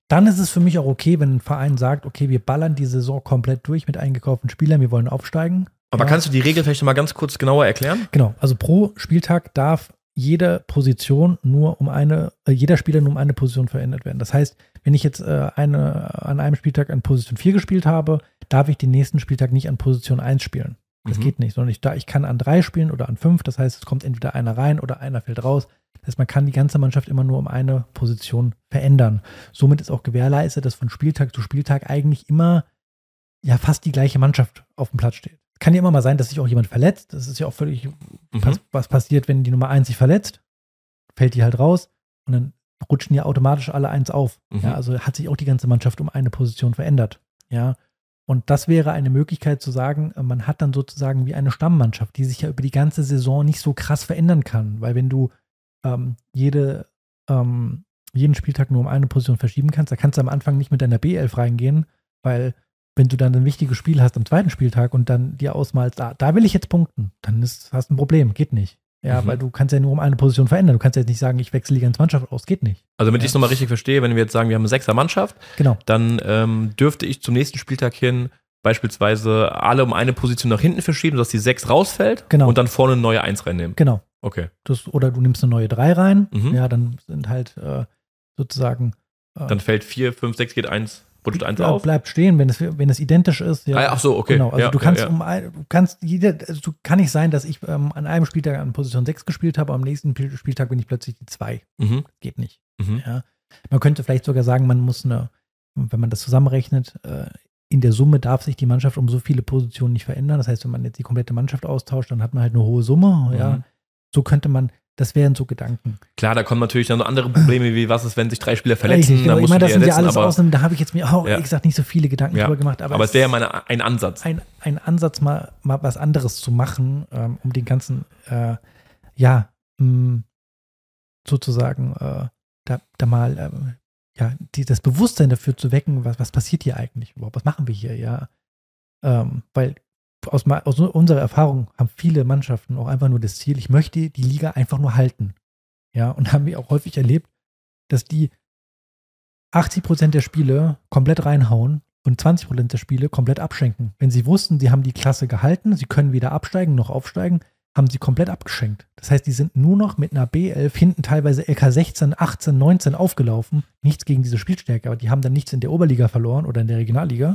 dann ist es für mich auch okay, wenn ein Verein sagt, okay, wir ballern die Saison komplett durch mit eingekauften Spielern, wir wollen aufsteigen. Aber ja. kannst du die Regel vielleicht noch mal ganz kurz genauer erklären? Genau, also pro Spieltag darf jede Position nur um eine, äh, jeder Spieler nur um eine Position verändert werden. Das heißt, wenn ich jetzt äh, eine, an einem Spieltag an Position vier gespielt habe, darf ich den nächsten Spieltag nicht an Position eins spielen. Das mhm. geht nicht, sondern ich, da, ich kann an drei spielen oder an fünf. Das heißt, es kommt entweder einer rein oder einer fällt raus. Das heißt, man kann die ganze Mannschaft immer nur um eine Position verändern. Somit ist auch gewährleistet, dass von Spieltag zu Spieltag eigentlich immer ja fast die gleiche Mannschaft auf dem Platz steht. Kann ja immer mal sein, dass sich auch jemand verletzt. Das ist ja auch völlig, mhm. was, was passiert, wenn die Nummer eins sich verletzt, fällt die halt raus und dann rutschen ja automatisch alle eins auf. Mhm. Ja, also hat sich auch die ganze Mannschaft um eine Position verändert. Ja, und das wäre eine Möglichkeit zu sagen, man hat dann sozusagen wie eine Stammmannschaft, die sich ja über die ganze Saison nicht so krass verändern kann, weil wenn du ähm, jede, ähm, jeden Spieltag nur um eine Position verschieben kannst, da kannst du am Anfang nicht mit deiner B elf reingehen, weil wenn du dann ein wichtiges Spiel hast am zweiten Spieltag und dann dir ausmalst, da, da will ich jetzt punkten, dann ist, hast du ein Problem, geht nicht. Ja, mhm. weil du kannst ja nur um eine Position verändern. Du kannst ja jetzt nicht sagen, ich wechsle die ganze Mannschaft aus, geht nicht. Also damit ja. ich es nochmal richtig verstehe, wenn wir jetzt sagen, wir haben eine Sechser-Mannschaft, genau. dann ähm, dürfte ich zum nächsten Spieltag hin beispielsweise alle um eine Position nach hinten verschieben, sodass die sechs rausfällt genau. und dann vorne eine neue eins reinnehmen. Genau. Okay. Das, oder du nimmst eine neue drei rein, mhm. ja, dann sind halt äh, sozusagen äh, dann fällt vier, fünf, sechs geht eins. Rutscht eins ja, auf? Bleibt stehen, wenn es, wenn es identisch ist. Ja. Ah, ach so, okay. Genau, also ja, du kannst ja, ja. um ein, du kannst jeder, also du kann nicht sein, dass ich ähm, an einem Spieltag an Position sechs gespielt habe, am nächsten Spieltag bin ich plötzlich die zwei. Mhm. Geht nicht. Mhm. Ja. Man könnte vielleicht sogar sagen, man muss eine, wenn man das zusammenrechnet, äh, in der Summe darf sich die Mannschaft um so viele Positionen nicht verändern. Das heißt, wenn man jetzt die komplette Mannschaft austauscht, dann hat man halt eine hohe Summe. Mhm. Ja. So könnte man, das wären so Gedanken. Klar, da kommen natürlich dann noch andere Probleme, wie was ist, wenn sich drei Spieler verletzen. Richtig, genau. Dann Ich meine, das sind ja ersetzen, alles aber, Ausnahmen, da habe ich jetzt mir auch, ja. wie gesagt, nicht so viele Gedanken ja. drüber gemacht. Aber, aber es wäre ja mal eine, ein Ansatz. Ein, ein Ansatz, mal, mal was anderes zu machen, ähm, um den ganzen, äh, ja, mh, sozusagen, äh, da, da mal, ähm, ja, die, das Bewusstsein dafür zu wecken, was, was passiert hier eigentlich überhaupt, was machen wir hier, ja. Ähm, weil aus, aus unserer Erfahrung haben viele Mannschaften auch einfach nur das Ziel, ich möchte die Liga einfach nur halten. Ja, und haben wir auch häufig erlebt, dass die achtzig Prozent der Spiele komplett reinhauen und zwanzig Prozent der Spiele komplett abschenken. Wenn sie wussten, sie haben die Klasse gehalten, sie können weder absteigen noch aufsteigen, haben sie komplett abgeschenkt. Das heißt, die sind nur noch mit einer B elf hinten teilweise L K sechzehn, achtzehn, neunzehn aufgelaufen. Nichts gegen diese Spielstärke, aber die haben dann nichts in der Oberliga verloren oder in der Regionalliga.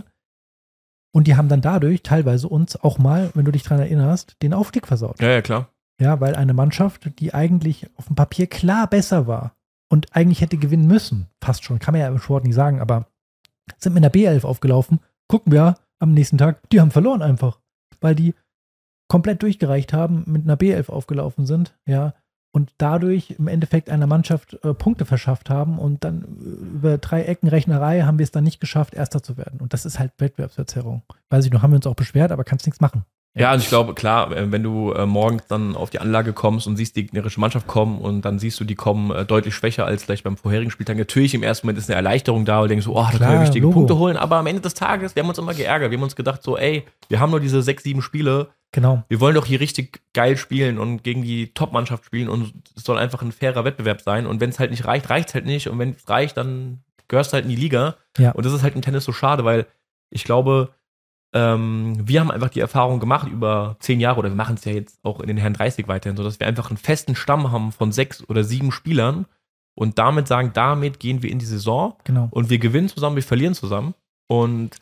Und die haben dann dadurch teilweise uns auch mal, wenn du dich dran erinnerst, den Aufstieg versaut. Ja, ja, klar. Ja, weil eine Mannschaft, die eigentlich auf dem Papier klar besser war und eigentlich hätte gewinnen müssen, fast schon, kann man ja im Sport nicht sagen, aber sind mit einer B elf aufgelaufen, gucken wir am nächsten Tag, die haben verloren einfach, weil die komplett durchgereicht haben, mit einer B elf aufgelaufen sind, ja, und dadurch im Endeffekt einer Mannschaft äh, Punkte verschafft haben und dann über drei Ecken Rechnerei haben wir es dann nicht geschafft, Erster zu werden. Und das ist halt Wettbewerbsverzerrung. Weiß ich noch, haben wir uns auch beschwert, aber kannst nichts machen. Ja, und ich glaube, klar, wenn du äh, morgens dann auf die Anlage kommst und siehst die gegnerische Mannschaft kommen und dann siehst du, die kommen äh, deutlich schwächer als vielleicht beim vorherigen Spieltag. Natürlich im ersten Moment ist eine Erleichterung da und denkst so, oh, da können wir wichtige Logo. Punkte holen. Aber am Ende des Tages, wir haben uns immer geärgert. Wir haben uns gedacht so, ey, wir haben nur diese sechs, sieben Spiele. Genau. Wir wollen doch hier richtig geil spielen und gegen die Top-Mannschaft spielen und es soll einfach ein fairer Wettbewerb sein. Und wenn es halt nicht reicht, reicht es halt nicht. Und wenn es reicht, dann gehörst du halt in die Liga. Ja. Und das ist halt im Tennis so schade, weil ich glaube, ähm, wir haben einfach die Erfahrung gemacht über zehn Jahre, oder wir machen es ja jetzt auch in den Herren dreißig weiterhin, so dass wir einfach einen festen Stamm haben von sechs oder sieben Spielern und damit sagen, damit gehen wir in die Saison. Genau. Und wir gewinnen zusammen, wir verlieren zusammen. Und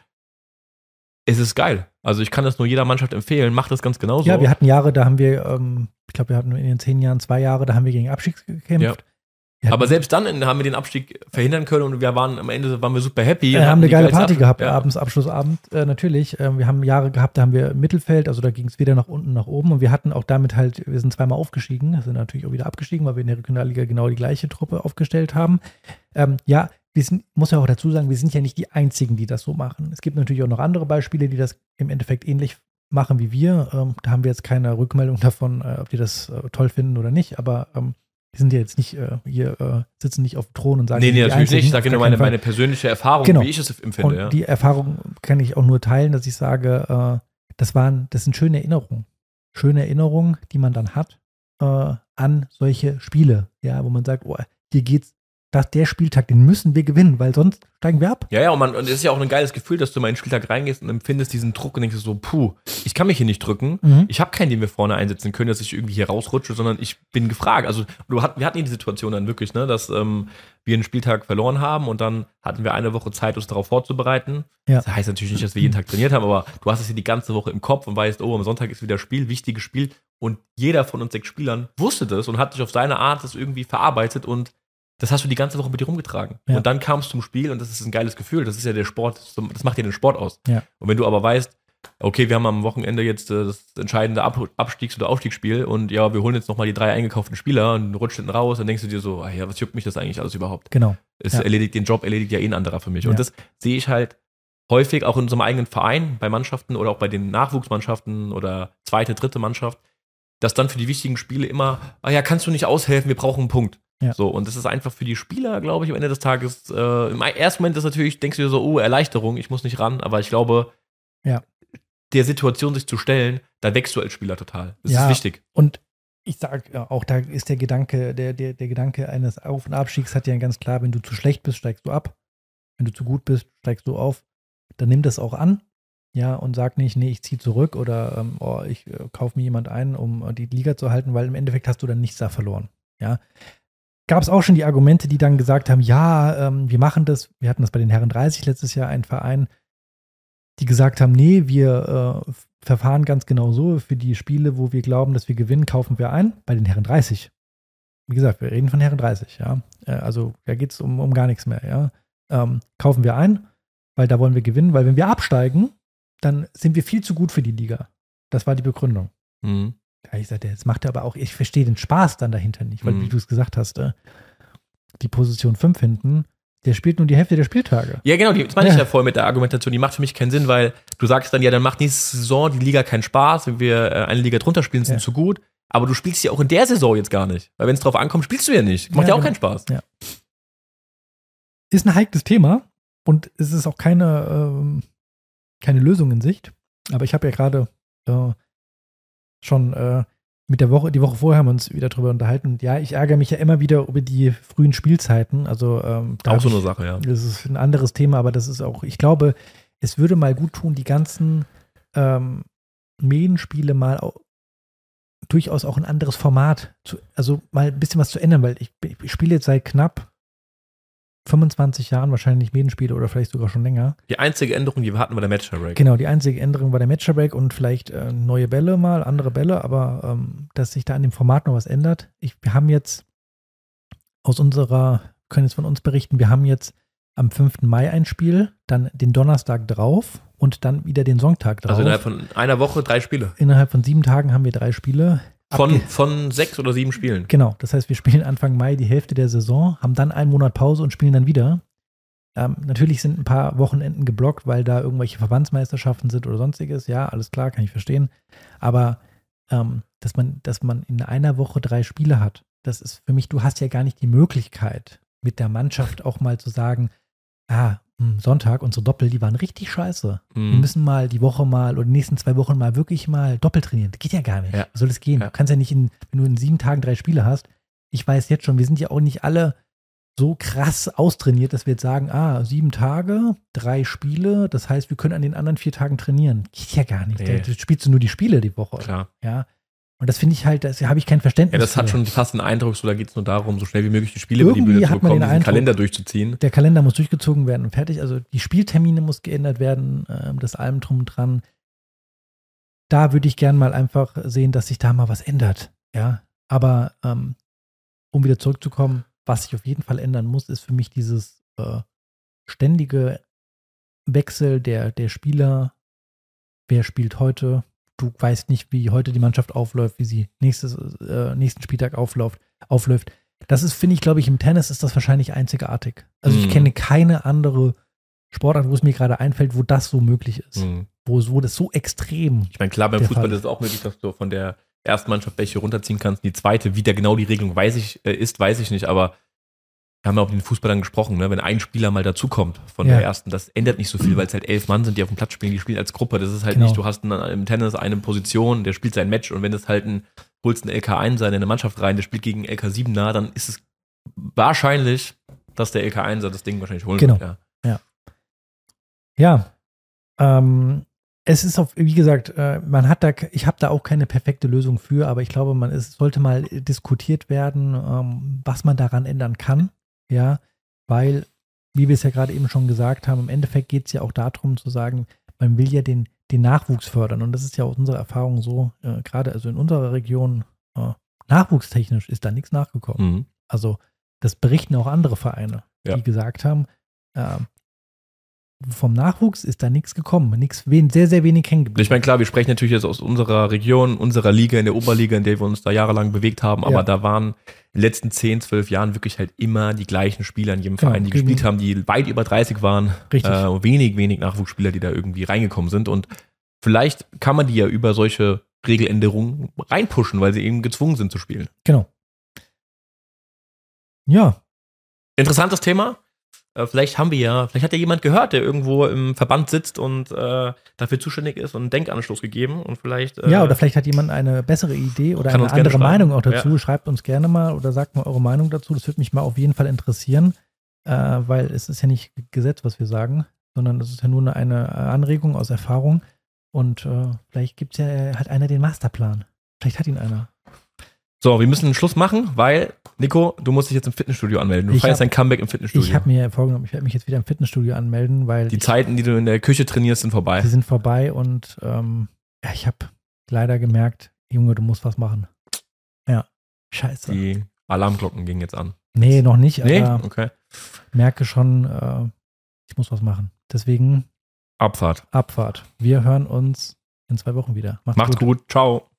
es ist geil. Also ich kann das nur jeder Mannschaft empfehlen. Macht das ganz genauso. Ja, wir hatten Jahre, da haben wir, ähm, ich glaube, wir hatten in den zehn Jahren zwei Jahre, da haben wir gegen Abstieg gekämpft. Ja. Aber selbst dann haben wir den Abstieg verhindern können und wir waren am Ende waren wir super happy. Wir haben eine geile Party Abschluss, gehabt, ja. abends, Abschlussabend, äh, natürlich. Ähm, wir haben Jahre gehabt, da haben wir Mittelfeld, also da ging es weder nach unten nach oben und wir hatten auch damit halt, wir sind zweimal aufgestiegen, sind natürlich auch wieder abgestiegen, weil wir in der Regionalliga genau die gleiche Truppe aufgestellt haben. Ähm, ja, wir sind, muss ja auch dazu sagen, wir sind ja nicht die Einzigen, die das so machen. Es gibt natürlich auch noch andere Beispiele, die das im Endeffekt ähnlich machen wie wir. Ähm, da haben wir jetzt keine Rückmeldung davon, äh, ob die das äh, toll finden oder nicht, aber ähm, wir sind ja jetzt nicht äh, hier, äh, sitzen nicht auf dem Thron und sagen, nee, nee, natürlich Einzigen, nicht. Ich sage nur meine, meine persönliche Erfahrung, genau. wie ich es empfinde. Und ja. die Erfahrung kann ich auch nur teilen, dass ich sage, äh, das waren, das sind schöne Erinnerungen. Schöne Erinnerungen, die man dann hat äh, an solche Spiele, ja, wo man sagt, oh, hier geht's dass der Spieltag, den müssen wir gewinnen, weil sonst steigen wir ab. Ja, ja, und man, und es ist ja auch ein geiles Gefühl, dass du mal in den Spieltag reingehst und empfindest diesen Druck und denkst so, puh, ich kann mich hier nicht drücken, mhm. ich habe keinen, den wir vorne einsetzen können, dass ich irgendwie hier rausrutsche, sondern ich bin gefragt. Also du hat, wir hatten die Situation dann wirklich, ne, dass ähm, wir einen Spieltag verloren haben und dann hatten wir eine Woche Zeit, uns darauf vorzubereiten. Ja. Das heißt natürlich nicht, dass wir jeden Tag trainiert haben, aber du hast es hier die ganze Woche im Kopf und weißt, oh, am Sonntag ist wieder Spiel, wichtiges Spiel. Und jeder von uns sechs Spielern wusste das und hat sich auf seine Art das irgendwie verarbeitet und das hast du die ganze Woche mit dir rumgetragen. Ja. Und dann kamst du zum Spiel und das ist ein geiles Gefühl. Das ist ja der Sport, das macht ja den Sport aus. Ja. Und wenn du aber weißt, okay, wir haben am Wochenende jetzt das entscheidende Ab- Abstiegs- oder Aufstiegsspiel und ja, wir holen jetzt nochmal die drei eingekauften Spieler und rutscht hinten raus, dann denkst du dir so, ah ja, was juckt mich das eigentlich alles überhaupt? Genau. Es ja. erledigt den Job, erledigt ja eh ein anderer für mich. Ja. Und das sehe ich halt häufig auch in unserem eigenen Verein, bei Mannschaften oder auch bei den Nachwuchsmannschaften oder zweite, dritte Mannschaft, dass dann für die wichtigen Spiele immer, ah ja, kannst du nicht aushelfen, wir brauchen einen Punkt. Ja. So, und das ist einfach für die Spieler, glaube ich, am Ende des Tages, äh, im ersten Moment ist natürlich, denkst du dir so, oh, Erleichterung, ich muss nicht ran, aber ich glaube, ja. der Situation sich zu stellen, da wächst du als Spieler total. Das ja, ist wichtig. Und ich sag auch, da ist der Gedanke, der, der, der Gedanke eines Auf- und Abstiegs hat ja ganz klar, wenn du zu schlecht bist, steigst du ab. Wenn du zu gut bist, steigst du auf. Dann nimm das auch an. Ja, und sag nicht, nee, ich ziehe zurück oder ähm, oh, ich äh, kaufe mir jemand ein, um äh, die Liga zu halten, weil im Endeffekt hast du dann nichts da verloren. Ja. Gab es auch schon die Argumente, die dann gesagt haben, ja, ähm, wir machen das, wir hatten das bei den Herren dreißig letztes Jahr, einen Verein, die gesagt haben, nee, wir äh, verfahren ganz genau so, für die Spiele, wo wir glauben, dass wir gewinnen, kaufen wir ein, bei den Herren dreißig. Wie gesagt, wir reden von Herren dreißig, ja. Äh, also da geht es um, um gar nichts mehr, ja. Ähm, kaufen wir ein, weil da wollen wir gewinnen, weil wenn wir absteigen, dann sind wir viel zu gut für die Liga. Das war die Begründung. Mhm. Ja, ich sagte, das macht aber auch, ich verstehe den Spaß dann dahinter nicht, weil, mhm. wie du es gesagt hast, äh, die Position fünf hinten, der spielt nur die Hälfte der Spieltage. Ja, genau, die, das meine ja. ich ja voll mit der Argumentation, die macht für mich keinen Sinn, weil du sagst dann, ja, dann macht nächste Saison die Liga keinen Spaß, wenn wir äh, eine Liga drunter spielen, sind ja. zu gut, aber du spielst ja auch in der Saison jetzt gar nicht, weil wenn es drauf ankommt, spielst du ja nicht. Macht ja, ja auch genau. keinen Spaß. Ja. Ist ein heikles Thema und es ist auch keine, ähm, keine Lösung in Sicht, aber ich habe ja gerade äh, schon äh, mit der Woche, die Woche vorher haben wir uns wieder drüber unterhalten. Und ja, ich ärgere mich ja immer wieder über die frühen Spielzeiten. Also ähm, auch so ich, eine Sache, ja. Das ist ein anderes Thema, aber das ist auch, ich glaube, es würde mal gut tun, die ganzen ähm, Medienspiele mal auch, durchaus auch ein anderes Format, zu, also mal ein bisschen was zu ändern, weil ich, ich spiele jetzt seit knapp fünfundzwanzig Jahren wahrscheinlich Medienspiele oder vielleicht sogar schon länger. Die einzige Änderung, die wir hatten, war der Matcher-Break. Genau, die einzige Änderung war der Matcher-Break und vielleicht äh, neue Bälle mal, andere Bälle, aber ähm, dass sich da an dem Format noch was ändert. Ich, wir haben jetzt aus unserer, können jetzt von uns berichten, wir haben jetzt am fünften Mai ein Spiel, dann den Donnerstag drauf und dann wieder den Sonntag drauf. Also innerhalb von einer Woche drei Spiele. Innerhalb von sieben Tagen haben wir drei Spiele. Von, von sechs oder sieben Spielen. Genau, das heißt, wir spielen Anfang Mai die Hälfte der Saison, haben dann einen Monat Pause und spielen dann wieder. Ähm, natürlich sind ein paar Wochenenden geblockt, weil da irgendwelche Verbandsmeisterschaften sind oder sonstiges. Ja, alles klar, kann ich verstehen. Aber ähm, dass man, dass man in einer Woche drei Spiele hat, das ist für mich, du hast ja gar nicht die Möglichkeit, mit der Mannschaft auch mal zu sagen, ah, Sonntag, unsere Doppel, die waren richtig scheiße. Mhm. Wir müssen mal die Woche mal oder die nächsten zwei Wochen mal wirklich mal Doppel trainieren. Das geht ja gar nicht. Ja. Wie soll das gehen? Ja. Du kannst ja nicht, in, wenn du in sieben Tagen drei Spiele hast, ich weiß jetzt schon, wir sind ja auch nicht alle so krass austrainiert, dass wir jetzt sagen, ah, sieben Tage, drei Spiele, das heißt, wir können an den anderen vier Tagen trainieren. Geht ja gar nicht. Nee. Da, da spielst du nur die Spiele die Woche. Klar. Ja. Und das finde ich halt, da habe ich kein Verständnis. Ja, das hat für. schon fast den Eindruck, so da geht es nur darum, so schnell wie möglich die Spiele über die Bühne zu bekommen, diesen Kalender durchzuziehen. Der Kalender muss durchgezogen werden und fertig. Also die Spieltermine muss geändert werden, äh, das allem drum und dran. Da würde ich gern mal einfach sehen, dass sich da mal was ändert. Ja, aber ähm, um wieder zurückzukommen, was sich auf jeden Fall ändern muss, ist für mich dieses äh, ständige Wechsel der, der Spieler. Wer spielt heute? Du weißt nicht, wie heute die Mannschaft aufläuft, wie sie nächstes, äh, nächsten Spieltag aufläuft, aufläuft. Das ist, finde ich, glaube ich, im Tennis ist das wahrscheinlich einzigartig. Also ich Mhm. kenne keine andere Sportart, wo es mir gerade einfällt, wo das so möglich ist. Mhm. Wo, wo das so extrem. Ich meine, klar, beim Der Fußball Fall. ist es auch möglich, dass du von der ersten Mannschaft welche runterziehen kannst. Die zweite, wie da genau die Regelung weiß ich, äh, ist, weiß ich nicht, aber wir haben ja auch mit den Fußballern gesprochen, ne? Wenn ein Spieler mal dazukommt von Ja. der ersten, das ändert nicht so viel, weil es halt elf Mann sind, die auf dem Platz spielen, die spielen als Gruppe. Das ist halt Genau. nicht, du hast einen, im Tennis eine Position, der spielt sein Match und wenn das halt ein, holst einen L K eins in eine Mannschaft rein, der spielt gegen L K siebener, dann ist es wahrscheinlich dass der L K eins das Ding wahrscheinlich holen genau. wird. Ja. Ja. ja ähm, es ist auf, wie gesagt, äh, man hat da, ich habe da auch keine perfekte Lösung für, aber ich glaube, man es sollte mal diskutiert werden, ähm, was man daran ändern kann. Ja, weil, wie wir es ja gerade eben schon gesagt haben, im Endeffekt geht es ja auch darum zu sagen, man will ja den, den Nachwuchs fördern. Und das ist ja auch unsere Erfahrung so, äh, gerade also in unserer Region, äh, nachwuchstechnisch ist da nichts nachgekommen. Mhm. Also das berichten auch andere Vereine, ja. die gesagt haben, äh, vom Nachwuchs ist da nichts gekommen, nichts, sehr, sehr wenig hängen geblieben. Ich meine, klar, wir sprechen natürlich jetzt aus unserer Region, unserer Liga, in der Oberliga, in der wir uns da jahrelang bewegt haben, aber ja. da waren in den letzten zehn, zwölf Jahren wirklich halt immer die gleichen Spieler in jedem genau, Verein, die gespielt haben, die weit über dreißig waren. Richtig. Äh, wenig, wenig Nachwuchsspieler, die da irgendwie reingekommen sind. Und vielleicht kann man die ja über solche Regeländerungen reinpushen, weil sie eben gezwungen sind zu spielen. Genau. Ja. Interessantes Thema. Vielleicht haben wir ja, vielleicht hat ja jemand gehört, der irgendwo im Verband sitzt und äh, dafür zuständig ist und einen Denkanstoß gegeben und vielleicht. Äh, ja, oder vielleicht hat jemand eine bessere Idee oder eine andere Meinung auch dazu. Ja. Schreibt uns gerne mal oder sagt mal eure Meinung dazu. Das würde mich mal auf jeden Fall interessieren, äh, weil es ist ja nicht Gesetz, was wir sagen, sondern es ist ja nur eine, eine Anregung aus Erfahrung und äh, vielleicht gibt es ja, hat einer den Masterplan. Vielleicht hat ihn einer. So, wir müssen einen Schluss machen, weil, Nico, du musst dich jetzt im Fitnessstudio anmelden. Du ich feierst hab, dein Comeback im Fitnessstudio. Ich habe mir vorgenommen, ich werde mich jetzt wieder im Fitnessstudio anmelden, weil die ich, Zeiten, die du in der Küche trainierst, sind vorbei. Die sind vorbei und ähm, ja, ich habe leider gemerkt, Junge, du musst was machen. Ja, scheiße. Die Alarmglocken gingen jetzt an. Nee, noch nicht, nee? aber okay. merke schon, äh, ich muss was machen. Deswegen Abfahrt. Abfahrt. Wir hören uns in zwei Wochen wieder. Macht's, Macht's gut. gut. Ciao.